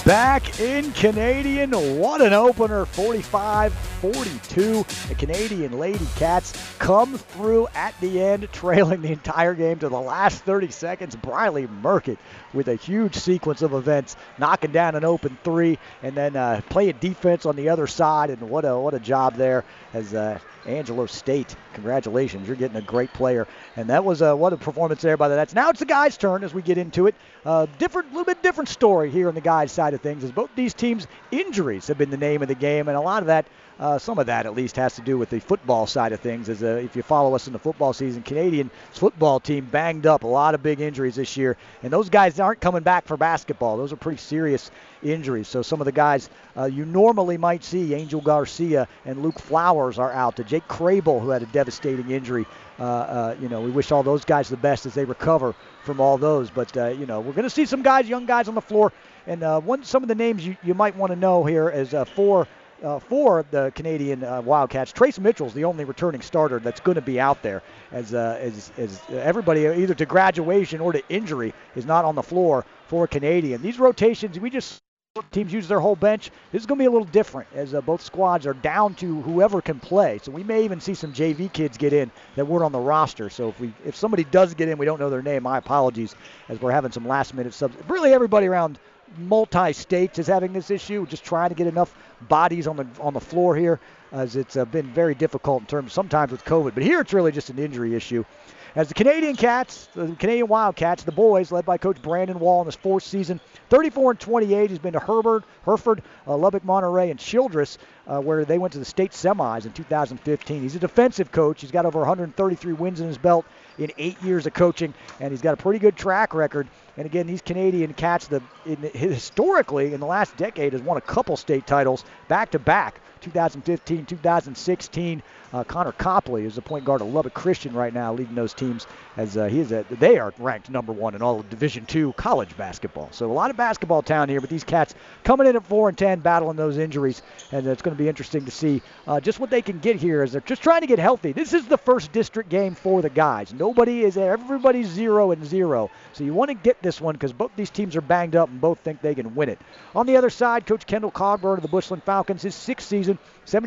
Back in Canadian, what an opener, 45-42. The Canadian Lady Cats come through at the end, trailing the entire game to the last 30 seconds. Briley Murcutt with a huge sequence of events, knocking down an open three, and then playing defense on the other side. And what a job there as Angelo State. Congratulations, you're getting a great player. And that was what a performance there by the Nets. Now it's the guys' turn as we get into it. Little bit different story here on the guys' side of things, as both these teams' injuries have been the name of the game, and a lot of that, some of that at least, has to do with the football side of things. As if you follow us in the football season, Canadian football team banged up, a lot of big injuries this year, and those guys aren't coming back for basketball. Those are pretty serious injuries. So some of the guys you normally might see, Angel Garcia and Luke Flowers, are out. To Jake Crable, who had a devastating injury. We wish all those guys the best as they recover from all those. But, we're going to see some guys, young guys on the floor. And some of the names you might want to know here is for the Canadian Wildcats, Trace Mitchell's the only returning starter that's going to be out there, as everybody either to graduation or to injury is not on the floor for Canadian. These rotations, teams use their whole bench. This is going to be a little different, as both squads are down to whoever can play. So we may even see some JV kids get in that weren't on the roster. So if somebody does get in, we don't know their name, my apologies, as we're having some last-minute subs. Really, everybody around multi-states is having this issue, just trying to get enough bodies on the floor here, as it's been very difficult in terms sometimes with COVID. But here it's really just an injury issue. As the Canadian Canadian Wildcats, the boys, led by Coach Brandon Wall in his fourth season, 34-28. He's been to Hereford, Lubbock, Monterey, and Childress, where they went to the state semis in 2015. He's a defensive coach. He's got over 133 wins in his belt in 8 years of coaching, and he's got a pretty good track record. And again, these Canadian Cats, historically in the last decade, has won a couple state titles back-to-back. 2015, 2016. Connor Copley is the point guard of Lubbock Christian right now, leading those teams, as they are ranked number one in all of Division II college basketball. So a lot of basketball town here, but these Cats coming in at 4-10, battling those injuries, and it's going to be interesting to see just what they can get here, as they're just trying to get healthy. This is the first district game for the guys. Everybody's 0-0. So you want to get this one because both these teams are banged up and both think they can win it. On the other side, Coach Kendall Cogburn of the Bushland Falcons, his sixth season,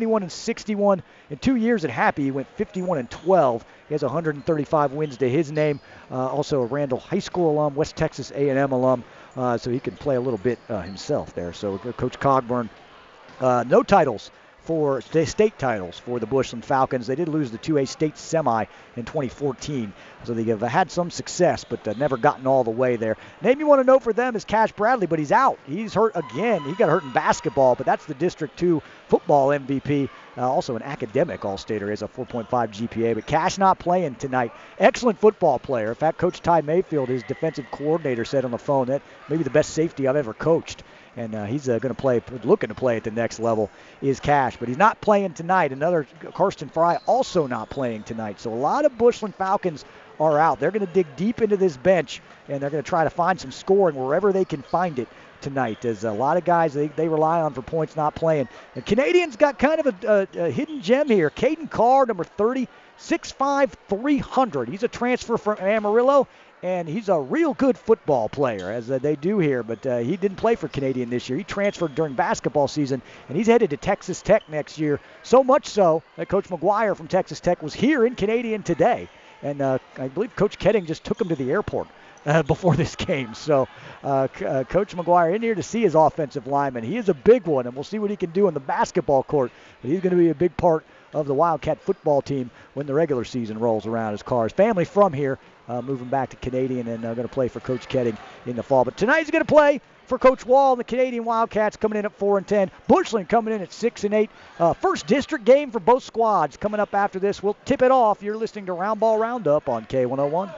71-61. In 2 years at Happy, he went 51-12. He has 135 wins to his name. Also a Randall High School alum, West Texas A&M alum, so he can play a little bit himself there. So Coach Cogburn, no titles for state titles for the Bushland Falcons. They did lose the 2A state semi in 2014, so they have had some success, but never gotten all the way there. Name you want to know for them is Cash Bradley, but he's out. He's hurt again. He got hurt in basketball, but that's the District 2 football MVP. Also an academic All-Stater. He has a 4.5 GPA, but Cash not playing tonight. Excellent football player. In fact, Coach Ty Mayfield, his defensive coordinator, said on the phone that maybe the best safety I've ever coached. And he's looking to play at the next level is Cash. But he's not playing tonight. Another Karsten Fry also not playing tonight. So a lot of Bushland Falcons are out. They're going to dig deep into this bench, and they're going to try to find some scoring wherever they can find it tonight. There's a lot of guys they rely on for points not playing. The Canadians got kind of a hidden gem here. Caden Carr, number 30, 6'5", 300. He's a transfer from Amarillo, and he's a real good football player, as they do here, but he didn't play for Canadian this year. He transferred during basketball season, and he's headed to Texas Tech next year, so much so that Coach McGuire from Texas Tech was here in Canadian today, and I believe Coach Ketting just took him to the airport before this game. So Coach McGuire in here to see his offensive lineman. He is a big one, and we'll see what he can do on the basketball court, but he's going to be a big part of the Wildcat football team when the regular season rolls around. His Carr's family from here, moving back to Canadian, and going to play for Coach Ketting in the fall. But tonight he's going to play for Coach Wall and the Canadian Wildcats, coming in at 4-10. Bushland coming in at 6-8. First district game for both squads coming up after this. We'll tip it off. You're listening to Round Ball Roundup on K101.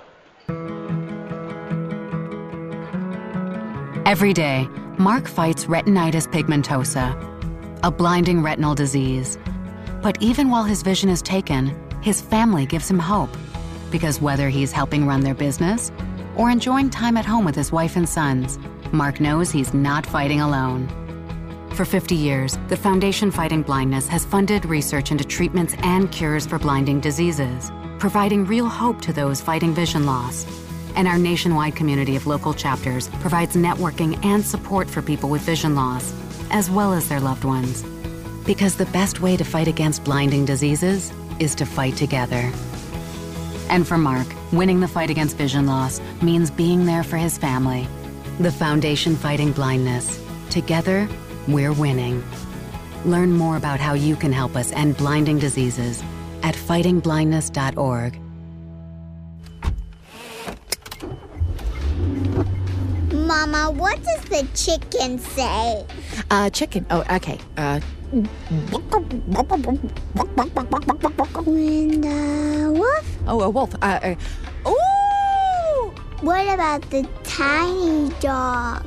Every day, Mark fights retinitis pigmentosa, a blinding retinal disease. But even while his vision is taken, his family gives him hope. Because whether he's helping run their business or enjoying time at home with his wife and sons, Mark knows he's not fighting alone. For 50 years, the Foundation Fighting Blindness has funded research into treatments and cures for blinding diseases, providing real hope to those fighting vision loss. And our nationwide community of local chapters provides networking and support for people with vision loss, as well as their loved ones. Because the best way to fight against blinding diseases is to fight together. And for Mark, winning the fight against vision loss means being there for his family. The Foundation Fighting Blindness. Together, we're winning. Learn more about how you can help us end blinding diseases at fightingblindness.org. Mama, what does the chicken say? Chicken. Oh, okay. And the wolf? Oh, a wolf. Ooh! What about the tiny dog?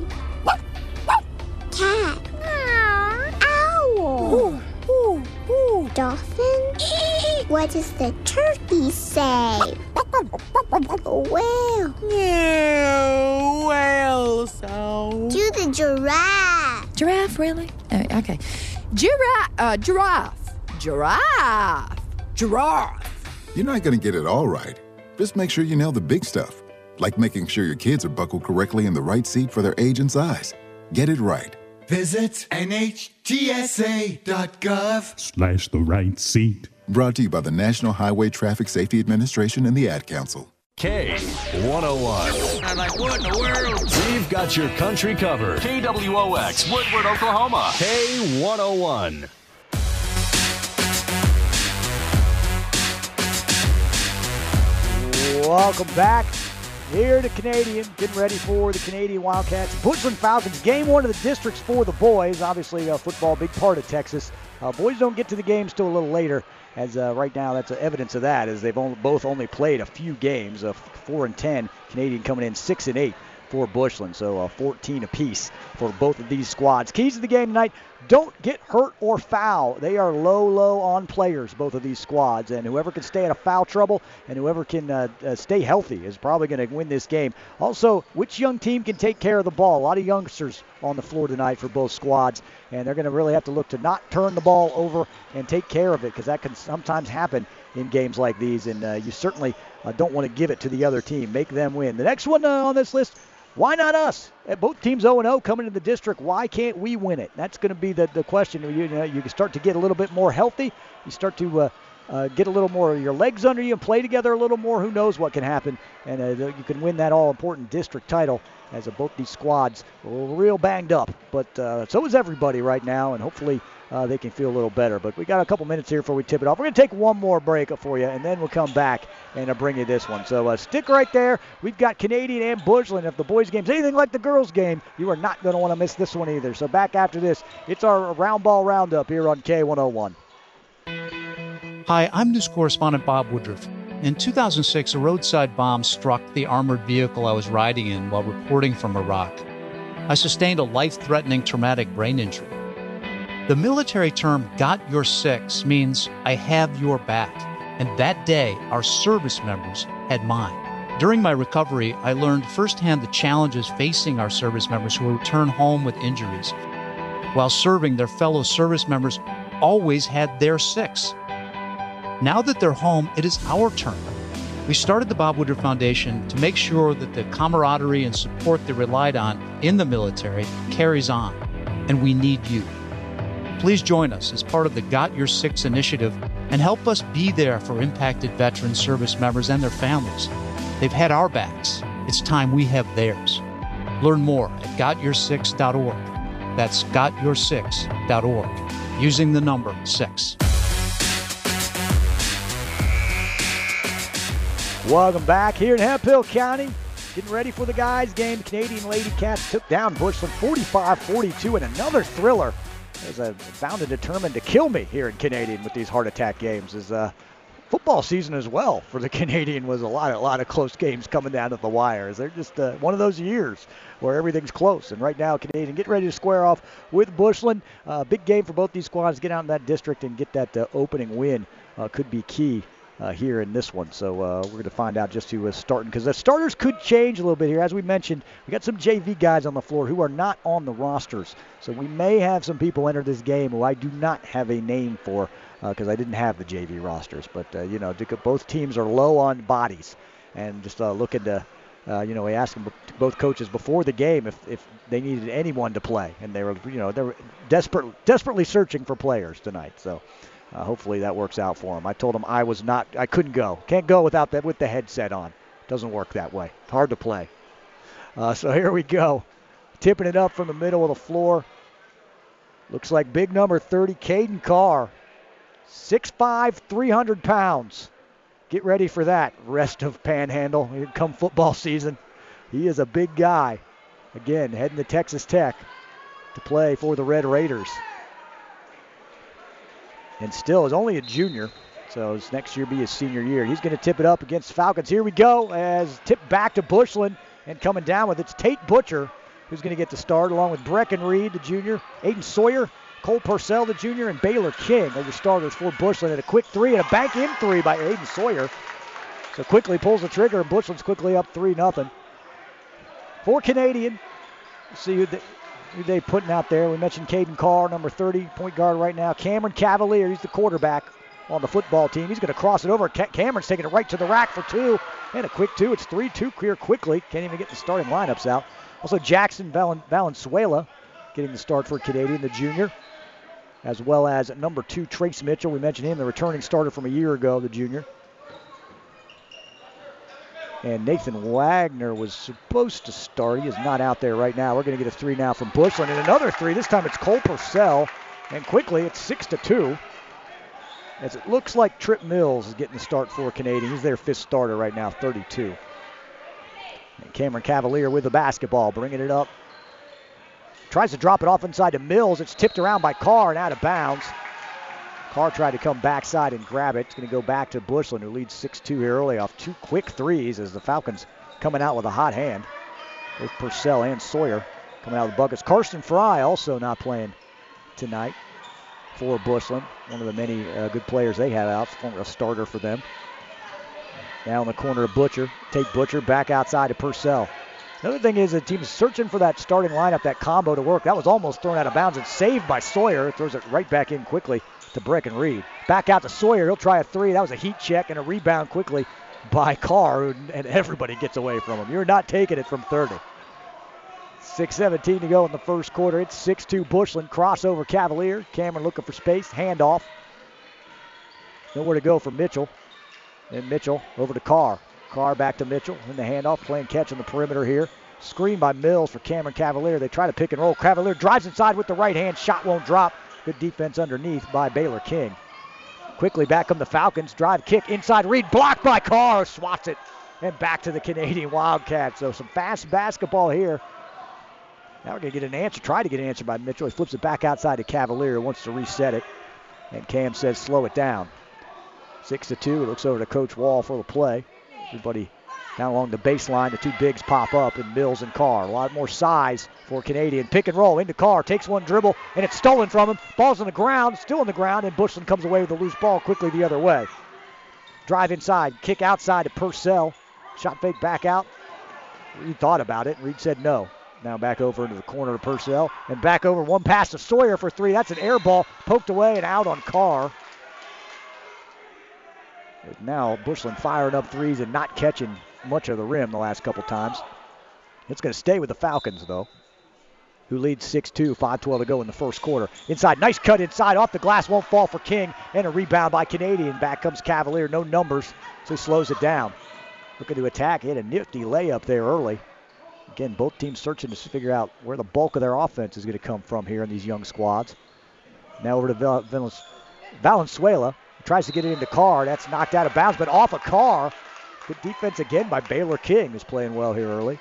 Cat? Owl? Ooh. Dolphin? What does the turkey say? Whale? Yeah, whale sound. Do the giraffe? Giraffe, really? Okay. Giraffe. You're not going to get it all right. Just make sure you nail the big stuff, like making sure your kids are buckled correctly in the right seat for their age and size. Get it right. Visit NHTSA.gov/the right seat. Brought to you by the National Highway Traffic Safety Administration and the Ad Council. K101. I'm like, what in the world? We've got your country covered. KWOX, Woodward, Oklahoma. K101. Welcome back here to Canadian, getting ready for the Canadian Wildcats. Bushland Falcons, game one of the districts for the boys. Obviously, football, big part of Texas. Boys don't get to the games till a little later, as right now that's evidence of that, as they've both only played a few games, 4-10. Canadian coming in 6-8 for Bushland, so 14 apiece for both of these squads. Keys to the game tonight: don't get hurt or foul. They are low on players, both of these squads, and whoever can stay out of foul trouble and whoever can stay healthy is probably going to win this game. Also, which young team can take care of the ball? A lot of youngsters on the floor tonight for both squads, and they're going to really have to look to not turn the ball over and take care of it, because that can sometimes happen in games like these, and you certainly don't want to give it to the other team. Make them win. The next one on this list: why not us? Both teams 0-0 coming into the district. Why can't we win it? That's going to be the question. You can start to get a little bit more healthy. You start to get a little more of your legs under you and play together a little more. Who knows what can happen? And you can win that all-important district title, as both these squads are real banged up. But so is everybody right now, and hopefully they can feel a little better. But we got a couple minutes here before we tip it off. We're going to take one more break for you, and then we'll come back and bring you this one. So stick right there. We've got Canadian and Bushland. If the boys' game's anything like the girls' game, you are not going to want to miss this one either. So back after this, it's our Round Ball Roundup here on K101. Hi, I'm news correspondent Bob Woodruff. In 2006, a roadside bomb struck the armored vehicle I was riding in while reporting from Iraq. I sustained a life-threatening traumatic brain injury. The military term "got your six" means I have your back, and that day our service members had mine. During my recovery, I learned firsthand the challenges facing our service members who return home with injuries. While serving, their fellow service members always had their six. Now that they're home, it is our turn. We started the Bob Woodruff Foundation to make sure that the camaraderie and support they relied on in the military carries on, and we need you. Please join us as part of the Got Your Six initiative and help us be there for impacted veteran service members and their families. They've had our backs. It's time we have theirs. Learn more at gotyoursix.org. That's gotyoursix.org, using the number 6. Welcome back here in Hemphill County. Getting ready for the guys' game. Canadian Lady Cats took down Bushland 45-42 in another thriller. As bound and determined to kill me here in Canadian with these heart attack games. As football season as well for the Canadian was a lot of close games coming down to the wires. They're just one of those years where everything's close. And right now, Canadian getting ready to square off with Bushland. Big game for both these squads to get out in that district and get that opening win. Could be key here in this one. So we're going to find out just who is starting, because the starters could change a little bit here. As we mentioned, we got some JV guys on the floor who are not on the rosters. So we may have some people enter this game who I do not have a name for, because I didn't have the JV rosters. But, both teams are low on bodies and just looking to He asked both coaches before the game if they needed anyone to play, and they were desperately searching for players tonight. So hopefully that works out for them. I told them I couldn't go. Can't go with the headset on. Doesn't work that way. Hard to play. So here we go. Tipping it up from the middle of the floor. Looks like big number 30, Caden Carr. 6'5", 300 pounds. Get ready for that, rest of Panhandle. Here come football season. He is a big guy. Again, heading to Texas Tech to play for the Red Raiders. And still is only a junior, so his next year be his senior year. He's going to tip it up against Falcons. Here we go, as tipped back to Bushland, and coming down with it's Tate Butcher, who's going to get the start, along with Brecken Reed, the junior, Aiden Sawyer, Cole Purcell, the junior, and Baylor King are the starters for Bushland. And a quick three and a bank-in three by Aiden Sawyer. So quickly pulls the trigger, and Bushland's quickly up 3-0. For Canadian, see who they putting out there. We mentioned Caden Carr, number 30, point guard right now. Cameron Cavalier, he's the quarterback on the football team. He's going to cross it over. Cameron's taking it right to the rack for two. And a quick two. It's 3-2 clear quickly. Can't even get the starting lineups out. Also Jackson Valenzuela getting the start for Canadian, the junior, as well as number 2, Trace Mitchell. We mentioned him, the returning starter from a year ago, the junior. And Nathan Wagner was supposed to start. He is not out there right now. We're going to get a three now from Bushland. And another three. This time it's Cole Purcell. And quickly it's 6-2. As it looks like Trip Mills is getting the start for Canadian. He's their 5th starter right now, 32. And Cameron Cavalier with the basketball, bringing it up. Tries to drop it off inside to Mills. It's tipped around by Carr and out of bounds. Carr tried to come backside and grab it. It's going to go back to Bushland, who leads 6-2 here early off 2 quick threes as the Falcons coming out with a hot hand. Both Purcell and Sawyer coming out of the buckets. Carson Fry also not playing tonight for Bushland. One of the many good players they have out, a starter for them. Now in the corner of Butcher. Tate Butcher back outside to Purcell. Another thing is the team is searching for that starting lineup, that combo to work. That was almost thrown out of bounds. It's saved by Sawyer. Throws it right back in quickly to Brecken Reed. Back out to Sawyer. He'll try a three. That was a heat check and a rebound quickly by Carr, and everybody gets away from him. You're not taking it from 30. 6:17 to go in the first quarter. It's 6-2 Bushland. Crossover Cavalier. Cameron looking for space. Handoff. Nowhere to go for Mitchell. Then Mitchell over to Carr. Carr back to Mitchell in the handoff, playing catch on the perimeter here. Screen by Mills for Cameron Cavalier. They try to pick and roll. Cavalier drives inside with the right hand. Shot won't drop. Good defense underneath by Baylor King. Quickly back come the Falcons. Drive kick inside. Reed blocked by Carr. Swats it. And back to the Canadian Wildcats. So some fast basketball here. Now we're going to get an answer. Try to get an answer by Mitchell. He flips it back outside to Cavalier. Wants to reset it. And Cam says slow it down. 6-2. Looks over to Coach Wall for the play. Everybody down along the baseline. The two bigs pop up, and Mills and Carr. A lot more size for Canadian. Pick and roll into Carr. Takes one dribble, and it's stolen from him. Ball's on the ground, still on the ground, and Bushland comes away with a loose ball quickly the other way. Drive inside. Kick outside to Purcell. Shot fake back out. Reed thought about it. Reed said no. Now back over into the corner to Purcell. And back over. One pass to Sawyer for three. That's an air ball. Poked away and out on Carr. Now Bushland firing up threes and not catching much of the rim the last couple times. It's going to stay with the Falcons, though, who lead 6-2, 5:12 to go in the first quarter. Inside, nice cut inside, off the glass, won't fall for King, and a rebound by Canadian. Back comes Cavalier, no numbers, so he slows it down. Looking to attack, he had a nifty layup there early. Again, both teams searching to figure out where the bulk of their offense is going to come from here in these young squads. Now over to Valenzuela. Tries to get it into Carr. That's knocked out of bounds, but off of Carr. Good defense again by Baylor King, who's playing well here early.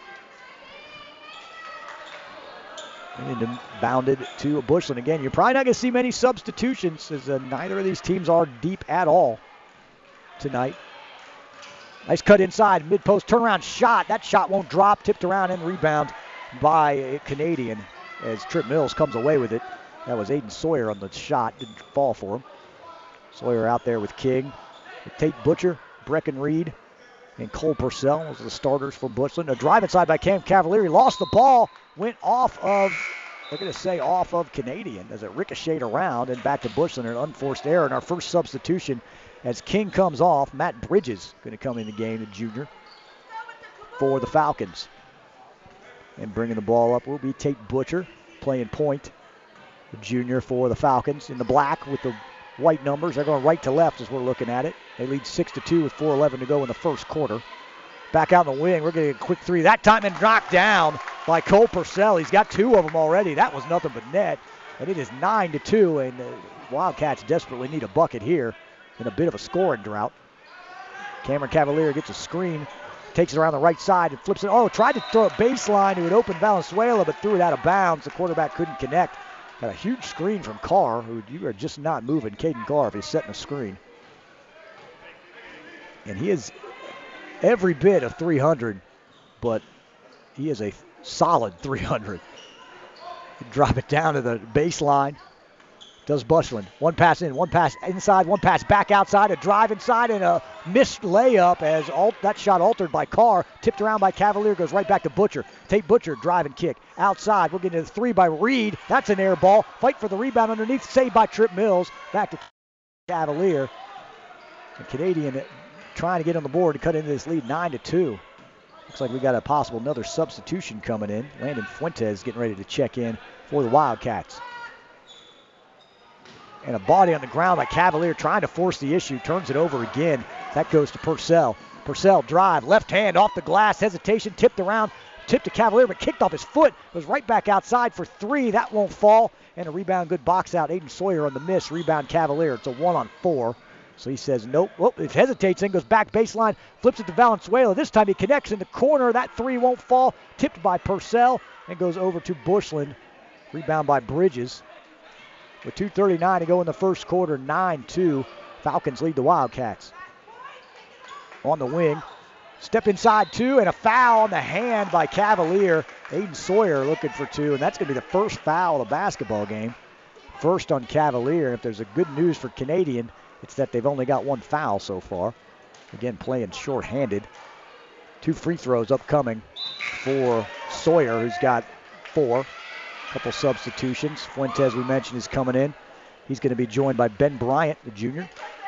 And bounded to Bushland again. You're probably not going to see many substitutions, as neither of these teams are deep at all tonight. Nice cut inside, mid-post turnaround shot. That shot won't drop. Tipped around and rebound by a Canadian as Trip Mills comes away with it. That was Aiden Sawyer on the shot. Didn't fall for him. Sawyer out there with King, with Tate Butcher, Brecken Reed, and Cole Purcell. Those are the starters for Bushland. A drive inside by Cam Cavalier. He lost the ball, went off of Canadian as it ricocheted around and back to Bushland. An unforced error. And our first substitution as King comes off. Matt Bridges going to come in the game, the junior, for the Falcons. And bringing the ball up will be Tate Butcher, playing point. The junior for the Falcons in the black with the white numbers. They're going right to left as we're looking at it. They lead 6-2 with 4:11 to go in the first quarter. Back out in the wing, we're getting a quick three. That time and knocked down by Cole Purcell. He's got 2 of them already. That was nothing but net. And it is 9-2, and the Wildcats desperately need a bucket here in a bit of a scoring drought. Cameron Cavalier gets a screen, takes it around the right side and flips it. Oh, tried to throw a baseline to an open Valenzuela, but threw it out of bounds. The quarterback couldn't connect. Got a huge screen from Carr, who you are just not moving Caden Carr if he's setting a screen. And he is every bit of 300, but he is a solid 300. Drop it down to the baseline. Does Bushland. One pass in, one pass inside, one pass back outside, a drive inside, and a missed layup as that shot altered by Carr. Tipped around by Cavalier, goes right back to Butcher. Tate Butcher, drive and kick. Outside, we're getting to the 3 by Reed. That's an air ball. Fight for the rebound underneath, saved by Trip Mills. Back to Cavalier. The Canadian trying to get on the board to cut into this lead 9-2. Looks like we got a possible another substitution coming in. Landon Fuentes getting ready to check in for the Wildcats. And a body on the ground by Cavalier trying to force the issue. Turns it over again. That goes to Purcell. Purcell drive, left hand off the glass. Hesitation, tipped around. Tipped to Cavalier, but kicked off his foot. Goes right back outside for 3. That won't fall. And a rebound, good box out. Aiden Sawyer on the miss. Rebound Cavalier. It's a 1-on-4. So he says nope. Oh, it hesitates, then goes back baseline. Flips it to Valenzuela. This time he connects in the corner. That 3 won't fall. Tipped by Purcell and goes over to Bushland. Rebound by Bridges. With 2:39 to go in the first quarter, 9-2. Falcons lead the Wildcats. On the wing, step inside 2, and a foul on the hand by Cavalier. Aiden Sawyer looking for 2, and that's going to be the first foul of the basketball game. First on Cavalier. If there's a good news for Canadian, it's that they've only got 1 foul so far. Again, playing shorthanded. 2 free throws upcoming for Sawyer, who's got 4. Couple substitutions. Fuentes, we mentioned, is coming in. He's going to be joined by Ben Bryant, the junior.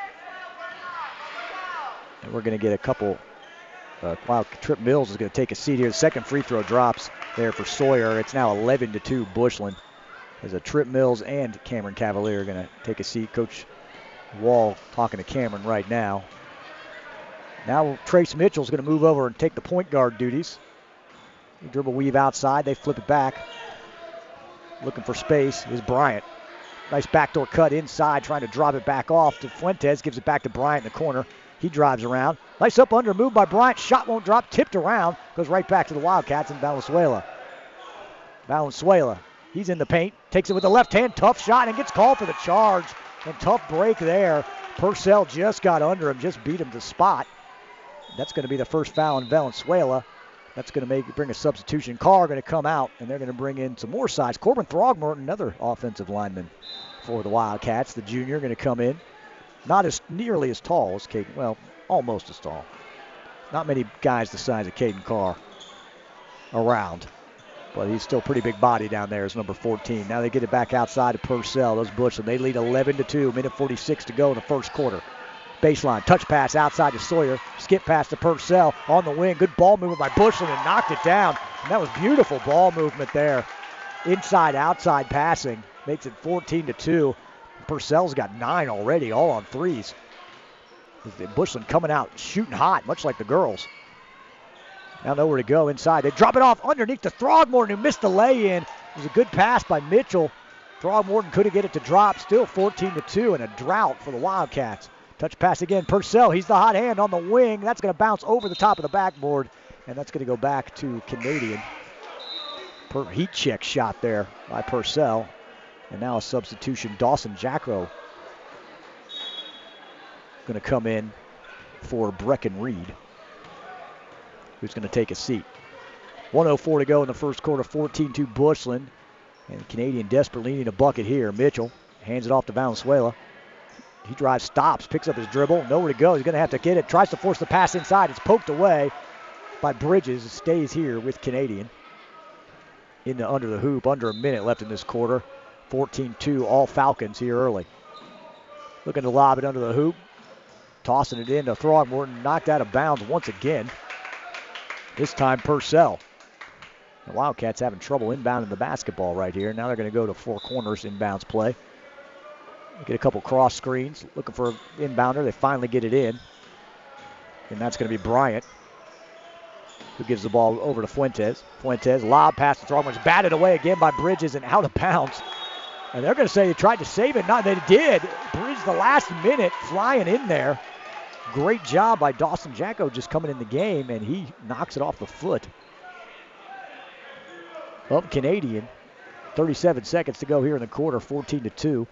And we're going to get a couple. Trip Mills is going to take a seat here. The second free throw drops there for Sawyer. It's now 11-2 Bushland. As a Trip Mills and Cameron Cavalier are going to take a seat. Coach Wall talking to Cameron right now. Now Trace Mitchell's going to move over and take the point guard duties. Dribble weave outside. They flip it back. Looking for space is Bryant. Nice backdoor cut inside, trying to drop it back off to Fuentes. Gives it back to Bryant in the corner. He drives around. Nice up under move by Bryant. Shot won't drop. Tipped around. Goes right back to the Wildcats and Valenzuela. He's in the paint. Takes it with the left hand. Tough shot and gets called for the charge. And tough break there. Purcell just got under him. Just beat him to spot. That's going to be the first foul in Valenzuela. That's going to bring a substitution. Carr going to come out, and they're going to bring in some more size. Corbin Throgmorton, another offensive lineman for the Wildcats. The junior going to come in. Not as nearly as tall as Caden. Well, almost as tall. Not many guys the size of Caden Carr around. But he's still pretty big body down there as number 14. Now they get it back outside to Purcell. Those Bushland. They lead 11-2. Minute 46 to go in the first quarter. Baseline, touch pass outside to Sawyer. Skip pass to Purcell on the wing. Good ball movement by Bushland and knocked it down. And that was beautiful ball movement there. Inside, outside passing. Makes it 14-2. Purcell's got 9 already, all on threes. Bushland coming out shooting hot, much like the girls. Now nowhere to go inside. They drop it off underneath to Throgmorton, who missed the lay-in. It was a good pass by Mitchell. Throgmorton couldn't get it to drop. Still 14-2 and a drought for the Wildcats. Touch pass again. Purcell, he's the hot hand on the wing. That's going to bounce over the top of the backboard, and that's going to go back to Canadian. Heat check shot there by Purcell. And now a substitution. Dawson Jackrow going to come in for Brecken Reed, who's going to take a seat. 1:04 to go in the first quarter. 14-2 Bushland. And Canadian desperately needing a bucket here. Mitchell hands it off to Valenzuela. He drives, stops, picks up his dribble. Nowhere to go. He's going to have to get it. Tries to force the pass inside. It's poked away by Bridges. It stays here with Canadian. Under the hoop. Under a minute left in this quarter. 14-2. All Falcons here early. Looking to lob it under the hoop. Tossing it in to Throgmorton. Knocked out of bounds once again. This time Purcell. The Wildcats having trouble inbounding the basketball right here. Now they're going to go to four corners inbounds play. Get a couple cross screens. Looking for an inbounder. They finally get it in. And that's going to be Bryant, who gives the ball over to Fuentes. Fuentes, lob pass to Throgmorton. Batted away again by Bridges and out of bounds. And they're going to say they tried to save it. No, they did. Bridges the last minute flying in there. Great job by Dawson Jacko just coming in the game, and he knocks it off the foot. Up Canadian. 37 seconds to go here in the quarter, 14-2.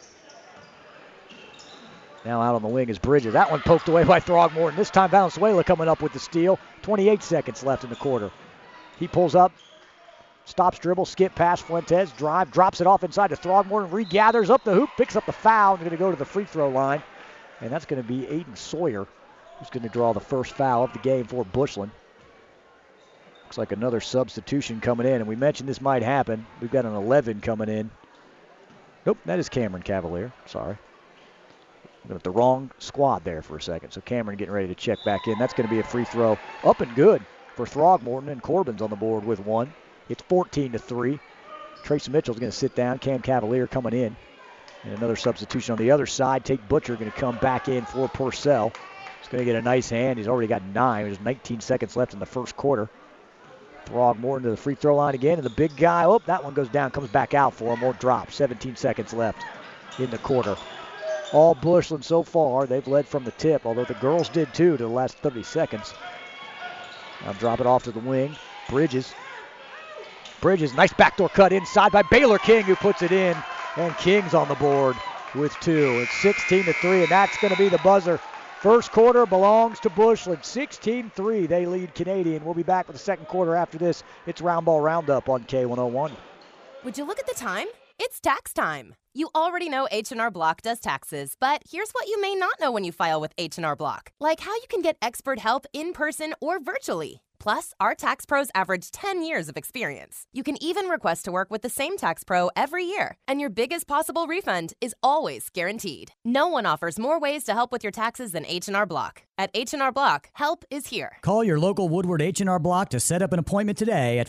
Now out on the wing is Bridges. That one poked away by Throgmorton. This time Valenzuela coming up with the steal. 28 seconds left in the quarter. He pulls up, stops dribble, skip pass, Fuentes, drive, drops it off inside to Throgmorton, regathers up the hoop, picks up the foul, and going to go to the free throw line. And that's going to be Aiden Sawyer, who's going to draw the first foul of the game for Bushland. Looks like another substitution coming in, and we mentioned this might happen. We've got an 11 coming in. Nope, that is Cameron Cavalier. Sorry. With the wrong squad there for a second. So Cameron getting ready to check back in. That's going to be a free throw up and good for Throgmorton, and Corbin's on the board with one. It's 14-3. Tracy Mitchell's going to sit down. Cam Cavalier coming in. And another substitution on the other side. Tate Butcher going to come back in for Purcell. He's going to get a nice hand. He's already got 9. There's 19 seconds left in the first quarter. Throgmorton to the free throw line again. And the big guy, oh, that one goes down, comes back out for him. More drop. 17 seconds left in the quarter. All Bushland so far, they've led from the tip, although the girls did too to the last 30 seconds. Now drop it off to the wing. Bridges, nice backdoor cut inside by Baylor King, who puts it in. And King's on the board with 2. It's 16-3, and that's going to be the buzzer. First quarter belongs to Bushland. 16-3, they lead Canadian. We'll be back with the second quarter after this. It's Round Ball Roundup on K101. Would you look at the time? It's tax time. You already know H&R Block does taxes, but here's what you may not know when you file with H&R Block, like how you can get expert help in person or virtually. Plus, our tax pros average 10 years of experience. You can even request to work with the same tax pro every year, and your biggest possible refund is always guaranteed. No one offers more ways to help with your taxes than H&R Block. At H&R Block, help is here. Call your local Woodward H&R Block to set up an appointment today at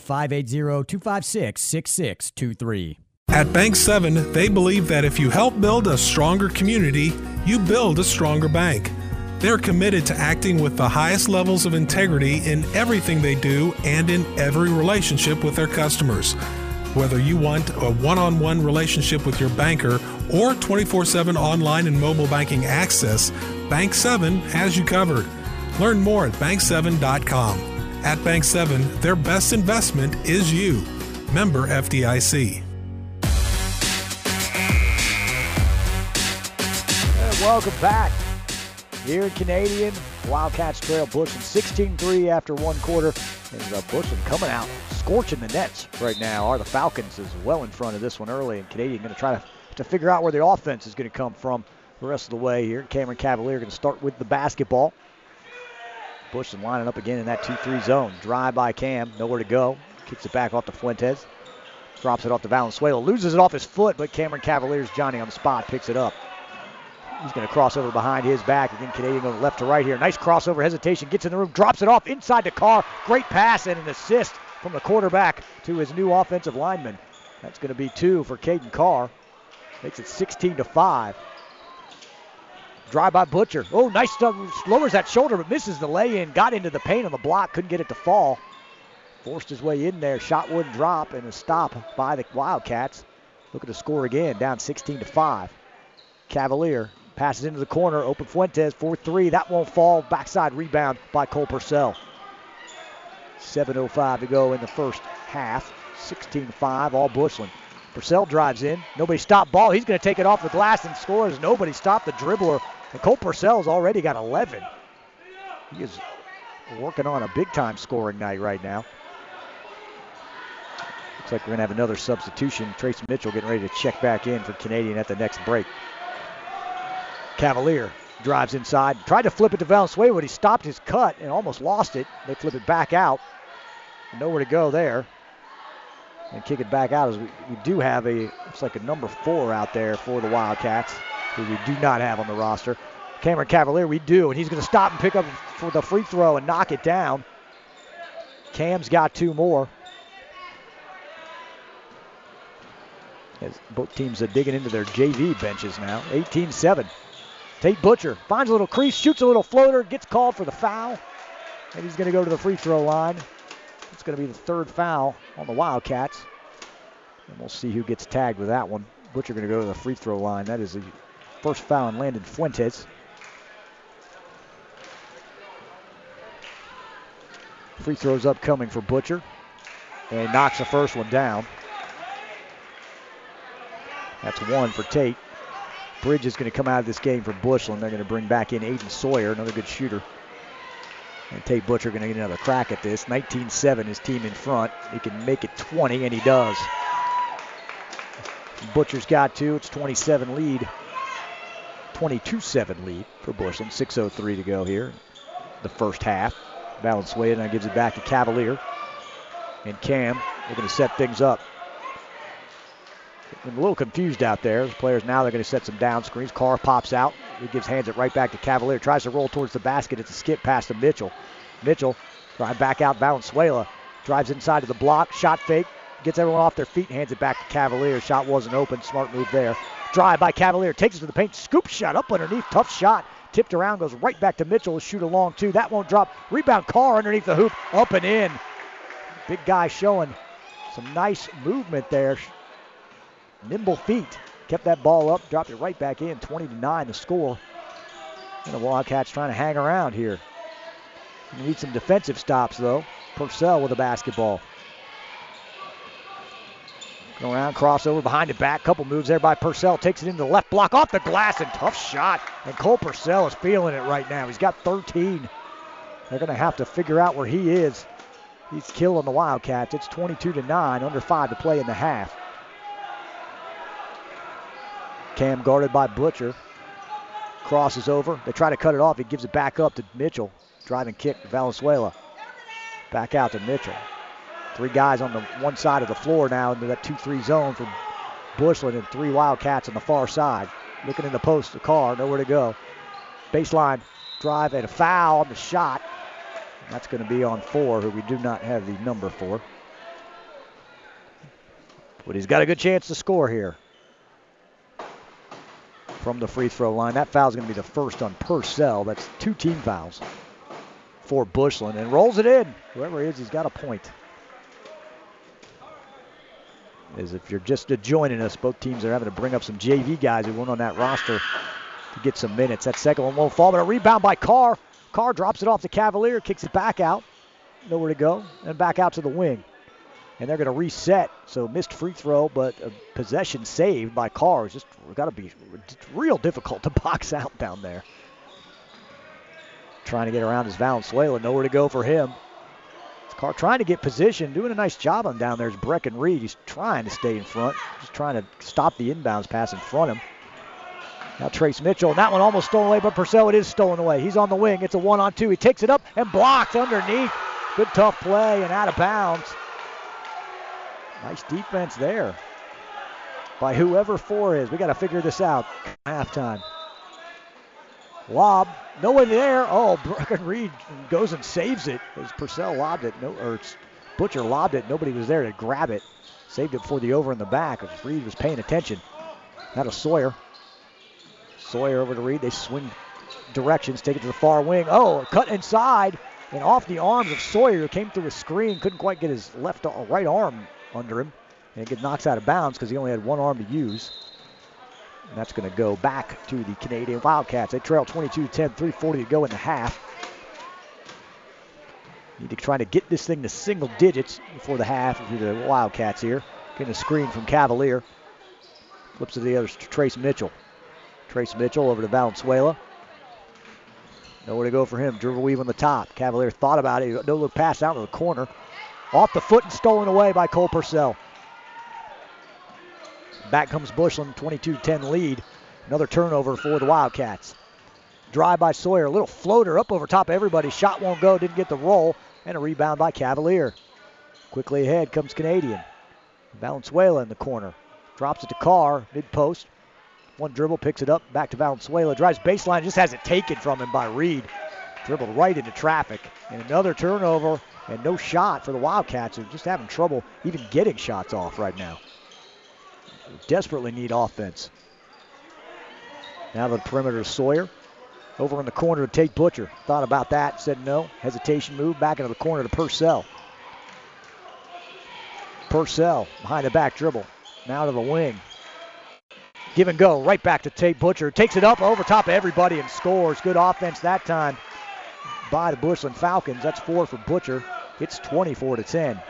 580-256-6623. At Bank 7, they believe that if you help build a stronger community, you build a stronger bank. They're committed to acting with the highest levels of integrity in everything they do and in every relationship with their customers. Whether you want a one-on-one relationship with your banker or 24/7 online and mobile banking access, Bank 7 has you covered. Learn more at bank7.com. At Bank 7, their best investment is you. Member FDIC. Welcome back. Here in Canadian, Wildcats trail Bushland 16-3 after one quarter. And Bushland coming out, scorching the nets right now. Are the Falcons is well in front of this one early, and Canadian going to try to figure out where the offense is going to come from the rest of the way here. Cameron Cavalier going to start with the basketball. Bushland lining up again in that 2-3 zone. Drive by Cam, nowhere to go. Kicks it back off to Fuentes. Drops it off to Valenzuela. Loses it off his foot, but Cameron Cavalier's Johnny on the spot, picks it up. He's going to cross over behind his back. Again, Canadian going left to right here. Nice crossover, hesitation, gets in the room, drops it off inside the Carr. Great pass and an assist from the quarterback to his new offensive lineman. That's going to be 2 for Caden Carr. Makes it 16-5. Drive by Butcher. Oh, nice stuff. Lowers that shoulder, but misses the lay-in. Got into the paint on the block. Couldn't get it to fall. Forced his way in there. Shot wouldn't drop, and a stop by the Wildcats. Look at the score again. Down 16-5. Cavalier passes into the corner. Open Fuentes for 3. That won't fall. Backside rebound by Cole Purcell. 7:05 to go in the first half. 16-5, all Bushland. Purcell drives in. Nobody stopped ball. He's going to take it off the glass and scores. Nobody stopped the dribbler. And Cole Purcell's already got 11. He is working on a big-time scoring night right now. Looks like we're going to have another substitution. Tracy Mitchell getting ready to check back in for Canadian at the next break. Cavalier drives inside. Tried to flip it to Valenzuela, but he stopped his cut and almost lost it. They flip it back out. Nowhere to go there. And kick it back out as we do have looks like a number 4 out there for the Wildcats, who we do not have on the roster. Cameron Cavalier, we do, and he's going to stop and pick up for the free throw and knock it down. Cam's got 2 more. As both teams are digging into their JV benches now. 18-7. Tate Butcher finds a little crease, shoots a little floater, gets called for the foul. And he's going to go to the free throw line. It's going to be the 3rd foul on the Wildcats. And we'll see who gets tagged with that one. Butcher going to go to the free throw line. That is the first foul on Landon Fuentes. Free throws upcoming for Butcher. And he knocks the first one down. That's 1 for Tate. Bridge is going to come out of this game for Bushland. They're going to bring back in Aiden Sawyer, another good shooter. And Tate Butcher going to get another crack at this. 19-7, his team in front. He can make it 20, and he does. Butcher's got 2. It's 27 lead. 22-7 lead for Bushland. 6:03 to go here. The first half. Valenzuela now gives it back to Cavalier. And Cam, they're going to set things up. I'm a little confused out there. The players now they're going to set some down screens. Carr pops out. He hands it right back to Cavalier. Tries to roll towards the basket. It's a skip pass to Mitchell. Mitchell drive back out. Valenzuela drives inside of the block. Shot fake. Gets everyone off their feet and hands it back to Cavalier. Shot wasn't open. Smart move there. Drive by Cavalier. Takes it to the paint. Scoop shot up underneath. Tough shot. Tipped around. Goes right back to Mitchell. Shoot a long 2. That won't drop. Rebound Carr underneath the hoop. Up and in. Big guy showing some nice movement there. Nimble feet. Kept that ball up. Dropped it right back in. 20-9 the score. And the Wildcats trying to hang around here. You need some defensive stops, though. Purcell with the basketball. Go around, crossover, behind the back. Couple moves there by Purcell. Takes it into the left block, off the glass, and tough shot. And Cole Purcell is feeling it right now. He's got 13. They're going to have to figure out where he is. He's killing the Wildcats. It's 22-9, under 5 to play in the half. Cam guarded by Butcher. Crosses over. They try to cut it off. He gives it back up to Mitchell. Driving kick to Valenzuela. Back out to Mitchell. 3 guys on the one side of the floor now into that 2-3 zone for Bushland, and 3 Wildcats on the far side. Looking in the post, the Carr, nowhere to go. Baseline drive and a foul on the shot. And that's going to be on 4, who we do not have the number for. But he's got a good chance to score here from the free throw line. That foul is going to be the first on Purcell. That's 2 team fouls for Bushland, and rolls it in. Whoever it is, he's got a point. As if you're just joining us, both teams are having to bring up some JV guys who weren't on that roster to get some minutes. That second one won't fall, but a rebound by Carr. Carr drops it off to Cavalier, kicks it back out. Nowhere to go, and back out to the wing. And they're going to reset. So missed free throw, but a possession saved by Carr. It's just got to be real difficult to box out down there. Trying to get around his Valenzuela. Nowhere to go for him. Carr trying to get position, doing a nice job on down there is Brecken Reed. He's trying to stay in front, just trying to stop the inbounds pass in front of him. Now Trace Mitchell, and that one almost stolen away, but Purcell, it is stolen away. He's on the wing. It's a 1-on-2. He takes it up and blocks underneath. Good tough play and out of bounds. Nice defense there by whoever 4 is. We got to figure this out. Halftime. Lob, no one there. Oh, Brecken Reed goes and saves it as Purcell lobbed it. Butcher lobbed it. Nobody was there to grab it. Saved it for the over in the back as Reed was paying attention. Now to Sawyer. Sawyer over to Reed. They swing directions, take it to the far wing. Oh, cut inside and off the arms of Sawyer, who came through a screen. Couldn't quite get his right arm under him. And it knocks out of bounds because he only had one arm to use. And that's going to go back to the Canadian Wildcats. They trail 22-10, 3:40 to go in the half. Need to try to get this thing to single digits before the half for the Wildcats here. Getting a screen from Cavalier. Flips to the other to Trace Mitchell. Trace Mitchell over to Valenzuela. Nowhere to go for him. Dribble weave on the top. Cavalier thought about it. No look pass out to the corner. Off the foot and stolen away by Cole Purcell. Back comes Bushland, 22-10 lead. Another turnover for the Wildcats. Drive by Sawyer, a little floater up over top of everybody. Shot won't go, didn't get the roll. And a rebound by Cavalier. Quickly ahead comes Canadian. Valenzuela in the corner. Drops it to Carr, mid-post. One dribble, picks it up, back to Valenzuela. Drives baseline, just has it taken from him by Reed. Dribbled right into traffic. And another turnover And no shot for the Wildcats, who are just having trouble even getting shots off right now. They desperately need offense. Now the perimeter, Sawyer. Over in the corner to Tate Butcher. Thought about that, said no. Hesitation move, back into the corner to Purcell. Purcell behind the back dribble. Now to the wing. Give and go, right back to Tate Butcher. Takes it up over top of everybody and scores. Good offense that time by the Bushland Falcons. That's 4 for Butcher. It's 24-10.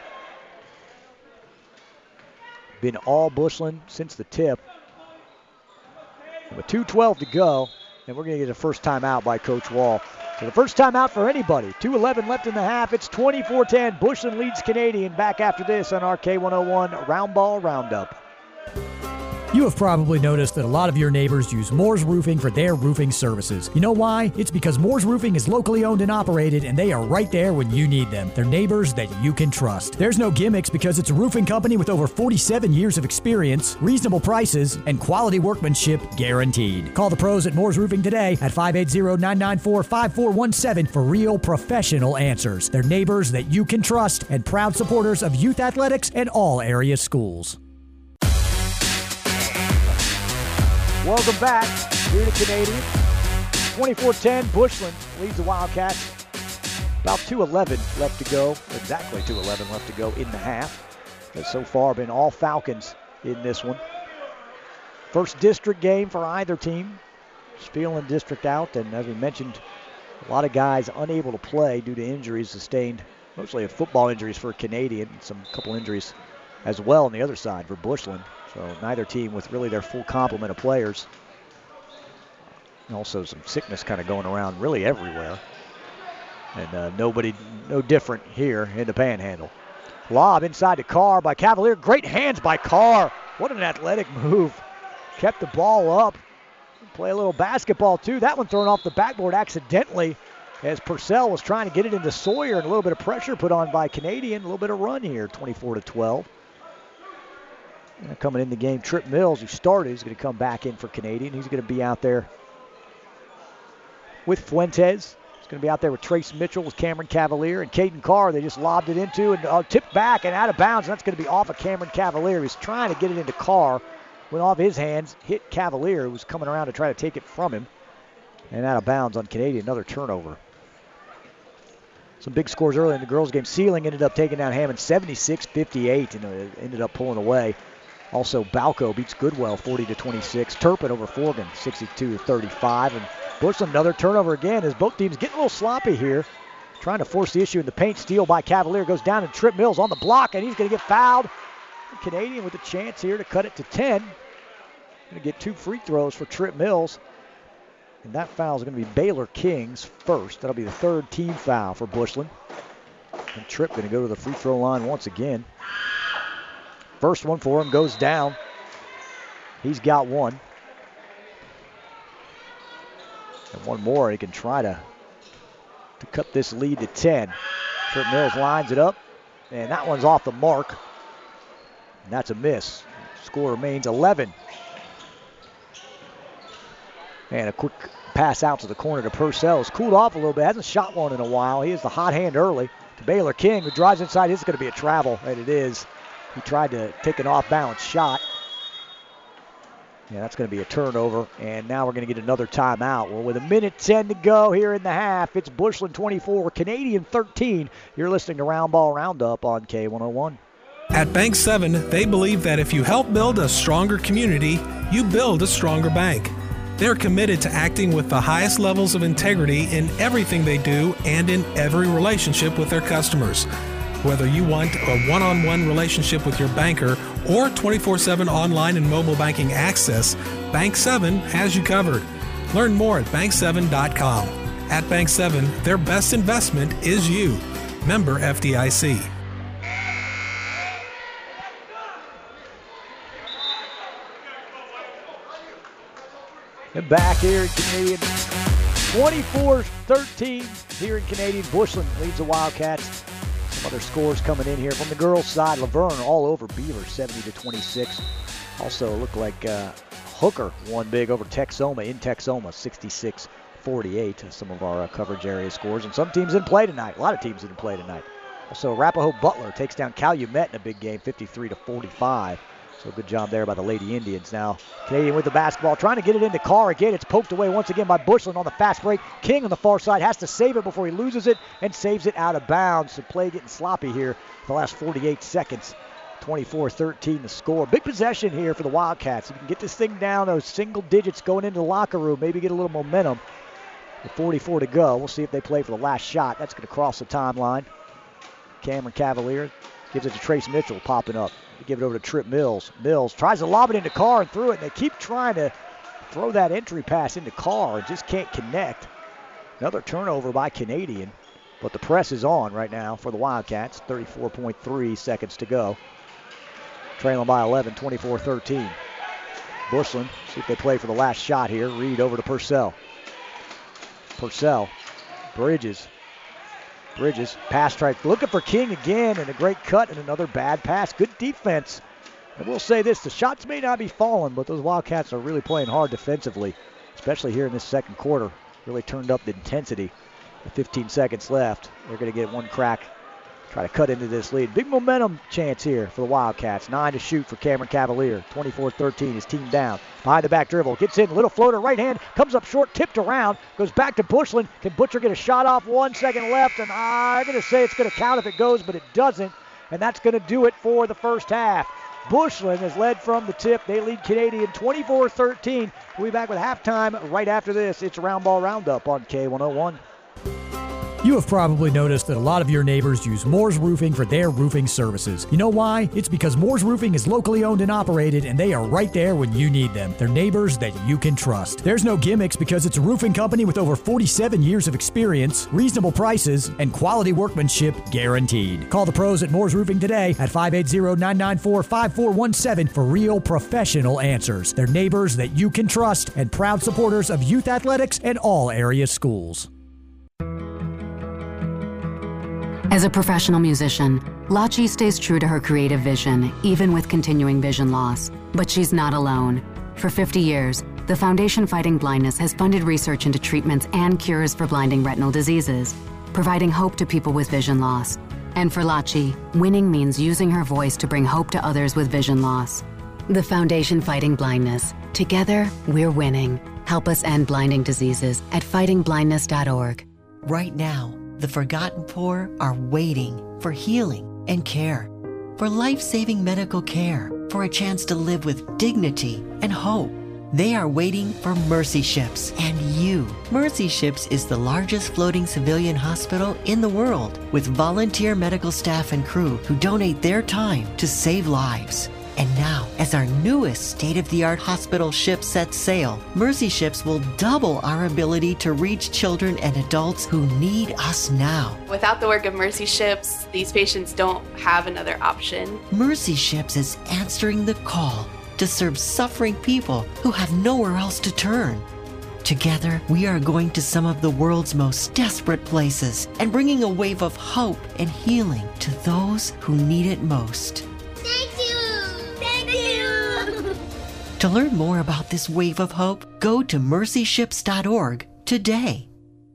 Been all Bushland since the tip. And with 2:12 to go, and we're going to get a first timeout by Coach Wall. So the first timeout for anybody. 2:11 left in the half. It's 24-10. Bushland leads Canadian. Back after this on our K101 Round Ball Roundup. You have probably noticed that a lot of your neighbors use Moore's Roofing for their roofing services. You know why? It's because Moore's Roofing is locally owned and operated, and they are right there when you need them. They're neighbors that you can trust. There's no gimmicks because it's a roofing company with over 47 years of experience, reasonable prices, and quality workmanship guaranteed. Call the pros at Moore's Roofing today at 580-994-5417 for real professional answers. They're neighbors that you can trust and proud supporters of youth athletics and all area schools. Welcome back here to Canadian. 24-10, Bushland leads the Wildcats. About 2:11 left to go, exactly 2:11 left to go in the half. Has so far been all Falcons in this one. First district game for either team. Spielman district out, and as we mentioned, a lot of guys unable to play due to injuries sustained, mostly football injuries for Canadian, and couple injuries as well on the other side for Bushland. So neither team with really their full complement of players. And also some sickness kind of going around really everywhere. And no different here in the Panhandle. Lob inside the Carr by Cavalier. Great hands by Carr. What an athletic move. Kept the ball up. Play a little basketball too. That one thrown off the backboard accidentally as Purcell was trying to get it into Sawyer, and a little bit of pressure put on by Canadian. A little bit of run here, 24-12. Coming in the game, Trip Mills, who started, is going to come back in for Canadian. He's going to be out there with Fuentes. He's going to be out there with Trace Mitchell, with Cameron Cavalier, and Caden Carr. They just lobbed it into and tipped back and out of bounds. And that's going to be off of Cameron Cavalier. He's trying to get it into Carr. Went off his hands, hit Cavalier, who was coming around to try to take it from him. And out of bounds on Canadian, another turnover. Some big scores early in the girls' game. Sealing ended up taking down Hammond 76-58 and ended up pulling away. Also, Balco beats Goodwell 40-26. Turpin over Forgan 62-35. And Bushland another turnover again as both teams getting a little sloppy here. Trying to force the issue in the paint. Steal by Cavalier goes down, and Trip Mills on the block, and he's going to get fouled. Canadian with a chance here to cut it to 10. Going to get 2 free throws for Trip Mills. And that foul is going to be Baylor King's first. That'll be the 3rd team foul for Bushland. And Tripp going to go to the free throw line once again. First one for him goes down. He's got one. And one more, he can try to cut this lead to 10. Tripp Mills lines it up, and that one's off the mark. And that's a miss. Score remains 11. And a quick pass out to the corner to Purcell. He's cooled off a little bit. Hasn't shot one in a while. He has the hot hand early to Baylor King, who drives inside. This is going to be a travel, and it is. He tried to take an off-balance shot. Yeah, that's going to be a turnover, and now we're going to get another timeout. Well, with 1:10 to go here in the half, it's Bushland 24, Canadian 13. You're listening to Round Ball Roundup on K101. At Bank 7, they believe that if you help build a stronger community, you build a stronger bank. They're committed to acting with the highest levels of integrity in everything they do and in every relationship with their customers. Whether you want a one-on-one relationship with your banker or 24/7 online and mobile banking access, Bank 7 has you covered. Learn more at bank7.com. At Bank 7, their best investment is you. Member FDIC. And back here in Canadian, 24-13 here in Canadian. Bushland leads the Wildcats. Some other scores coming in here from the girls' side. Laverne all over Beaver, 70-26. Also looked like Hooker won big over Texoma in Texoma, 66-48. Some of our coverage area scores. And some teams didn't play tonight. A lot of teams didn't play tonight. Also, Arapahoe Butler takes down Calumet in a big game, 53-45. So good job there by the Lady Indians. Now Canadian with the basketball, trying to get it into Carr again. It's poked away once again by Bushland on the fast break. King on the far side has to save it before he loses it and saves it out of bounds. So play getting sloppy here the last 48 seconds. 24-13 the score. Big possession here for the Wildcats. If you can get this thing down those single digits going into the locker room, maybe get a little momentum. With 44 to go, we'll see if they play for the last shot. That's going to cross the timeline. Cameron Cavalier gives it to Trace Mitchell, popping up. They give it over to Trip Mills. Mills tries to lob it into Carr and through it, and they keep trying to throw that entry pass into Carr and just can't connect. Another turnover by Canadian, but the press is on right now for the Wildcats. 34.3 seconds to go. Trailing by 11, 24-13. Bushland, see if they play for the last shot here. Reed over to Purcell. Purcell, Bridges, pass try, looking for King again, and a great cut and another bad pass. Good defense. And we'll say this, the shots may not be falling, but those Wildcats are really playing hard defensively, especially here in this second quarter. Really turned up the intensity. With 15 seconds left, they're going to get one crack, try to cut into this lead. Big momentum chance here for the Wildcats. 9 to shoot for Cameron Cavalier. 24-13, his team down. Behind the back dribble, gets in, little floater, right hand, comes up short, tipped around, goes back to Bushland. Can Butcher get a shot off? 1 second left, and I'm going to say it's going to count if it goes, but it doesn't, and that's going to do it for the first half. Bushland has led from the tip. They lead Canadian 24-13. We'll be back with halftime right after this. It's Round Ball Roundup on K101. You have probably noticed that a lot of your neighbors use Moore's Roofing for their roofing services. You know why? It's because Moore's Roofing is locally owned and operated, and they are right there when you need them. They're neighbors that you can trust. There's no gimmicks because it's a roofing company with over 47 years of experience, reasonable prices, and quality workmanship guaranteed. Call the pros at Moore's Roofing today at 580-994-5417 for real professional answers. They're neighbors that you can trust and proud supporters of youth athletics and all area schools. As a professional musician, Lachi stays true to her creative vision, even with continuing vision loss. But she's not alone. For 50 years, the Foundation Fighting Blindness has funded research into treatments and cures for blinding retinal diseases, providing hope to people with vision loss. And for Lachi, winning means using her voice to bring hope to others with vision loss. The Foundation Fighting Blindness. Together, we're winning. Help us end blinding diseases at fightingblindness.org. Right now, the forgotten poor are waiting for healing and care, for life-saving medical care, for a chance to live with dignity and hope. They are waiting for Mercy Ships and you. Mercy Ships is the largest floating civilian hospital in the world, with volunteer medical staff and crew who donate their time to save lives. And now, as our newest state-of-the-art hospital ship sets sail, Mercy Ships will double our ability to reach children and adults who need us now. Without the work of Mercy Ships, these patients don't have another option. Mercy Ships is answering the call to serve suffering people who have nowhere else to turn. Together, we are going to some of the world's most desperate places and bringing a wave of hope and healing to those who need it most. To learn more about this wave of hope, go to mercyships.org today.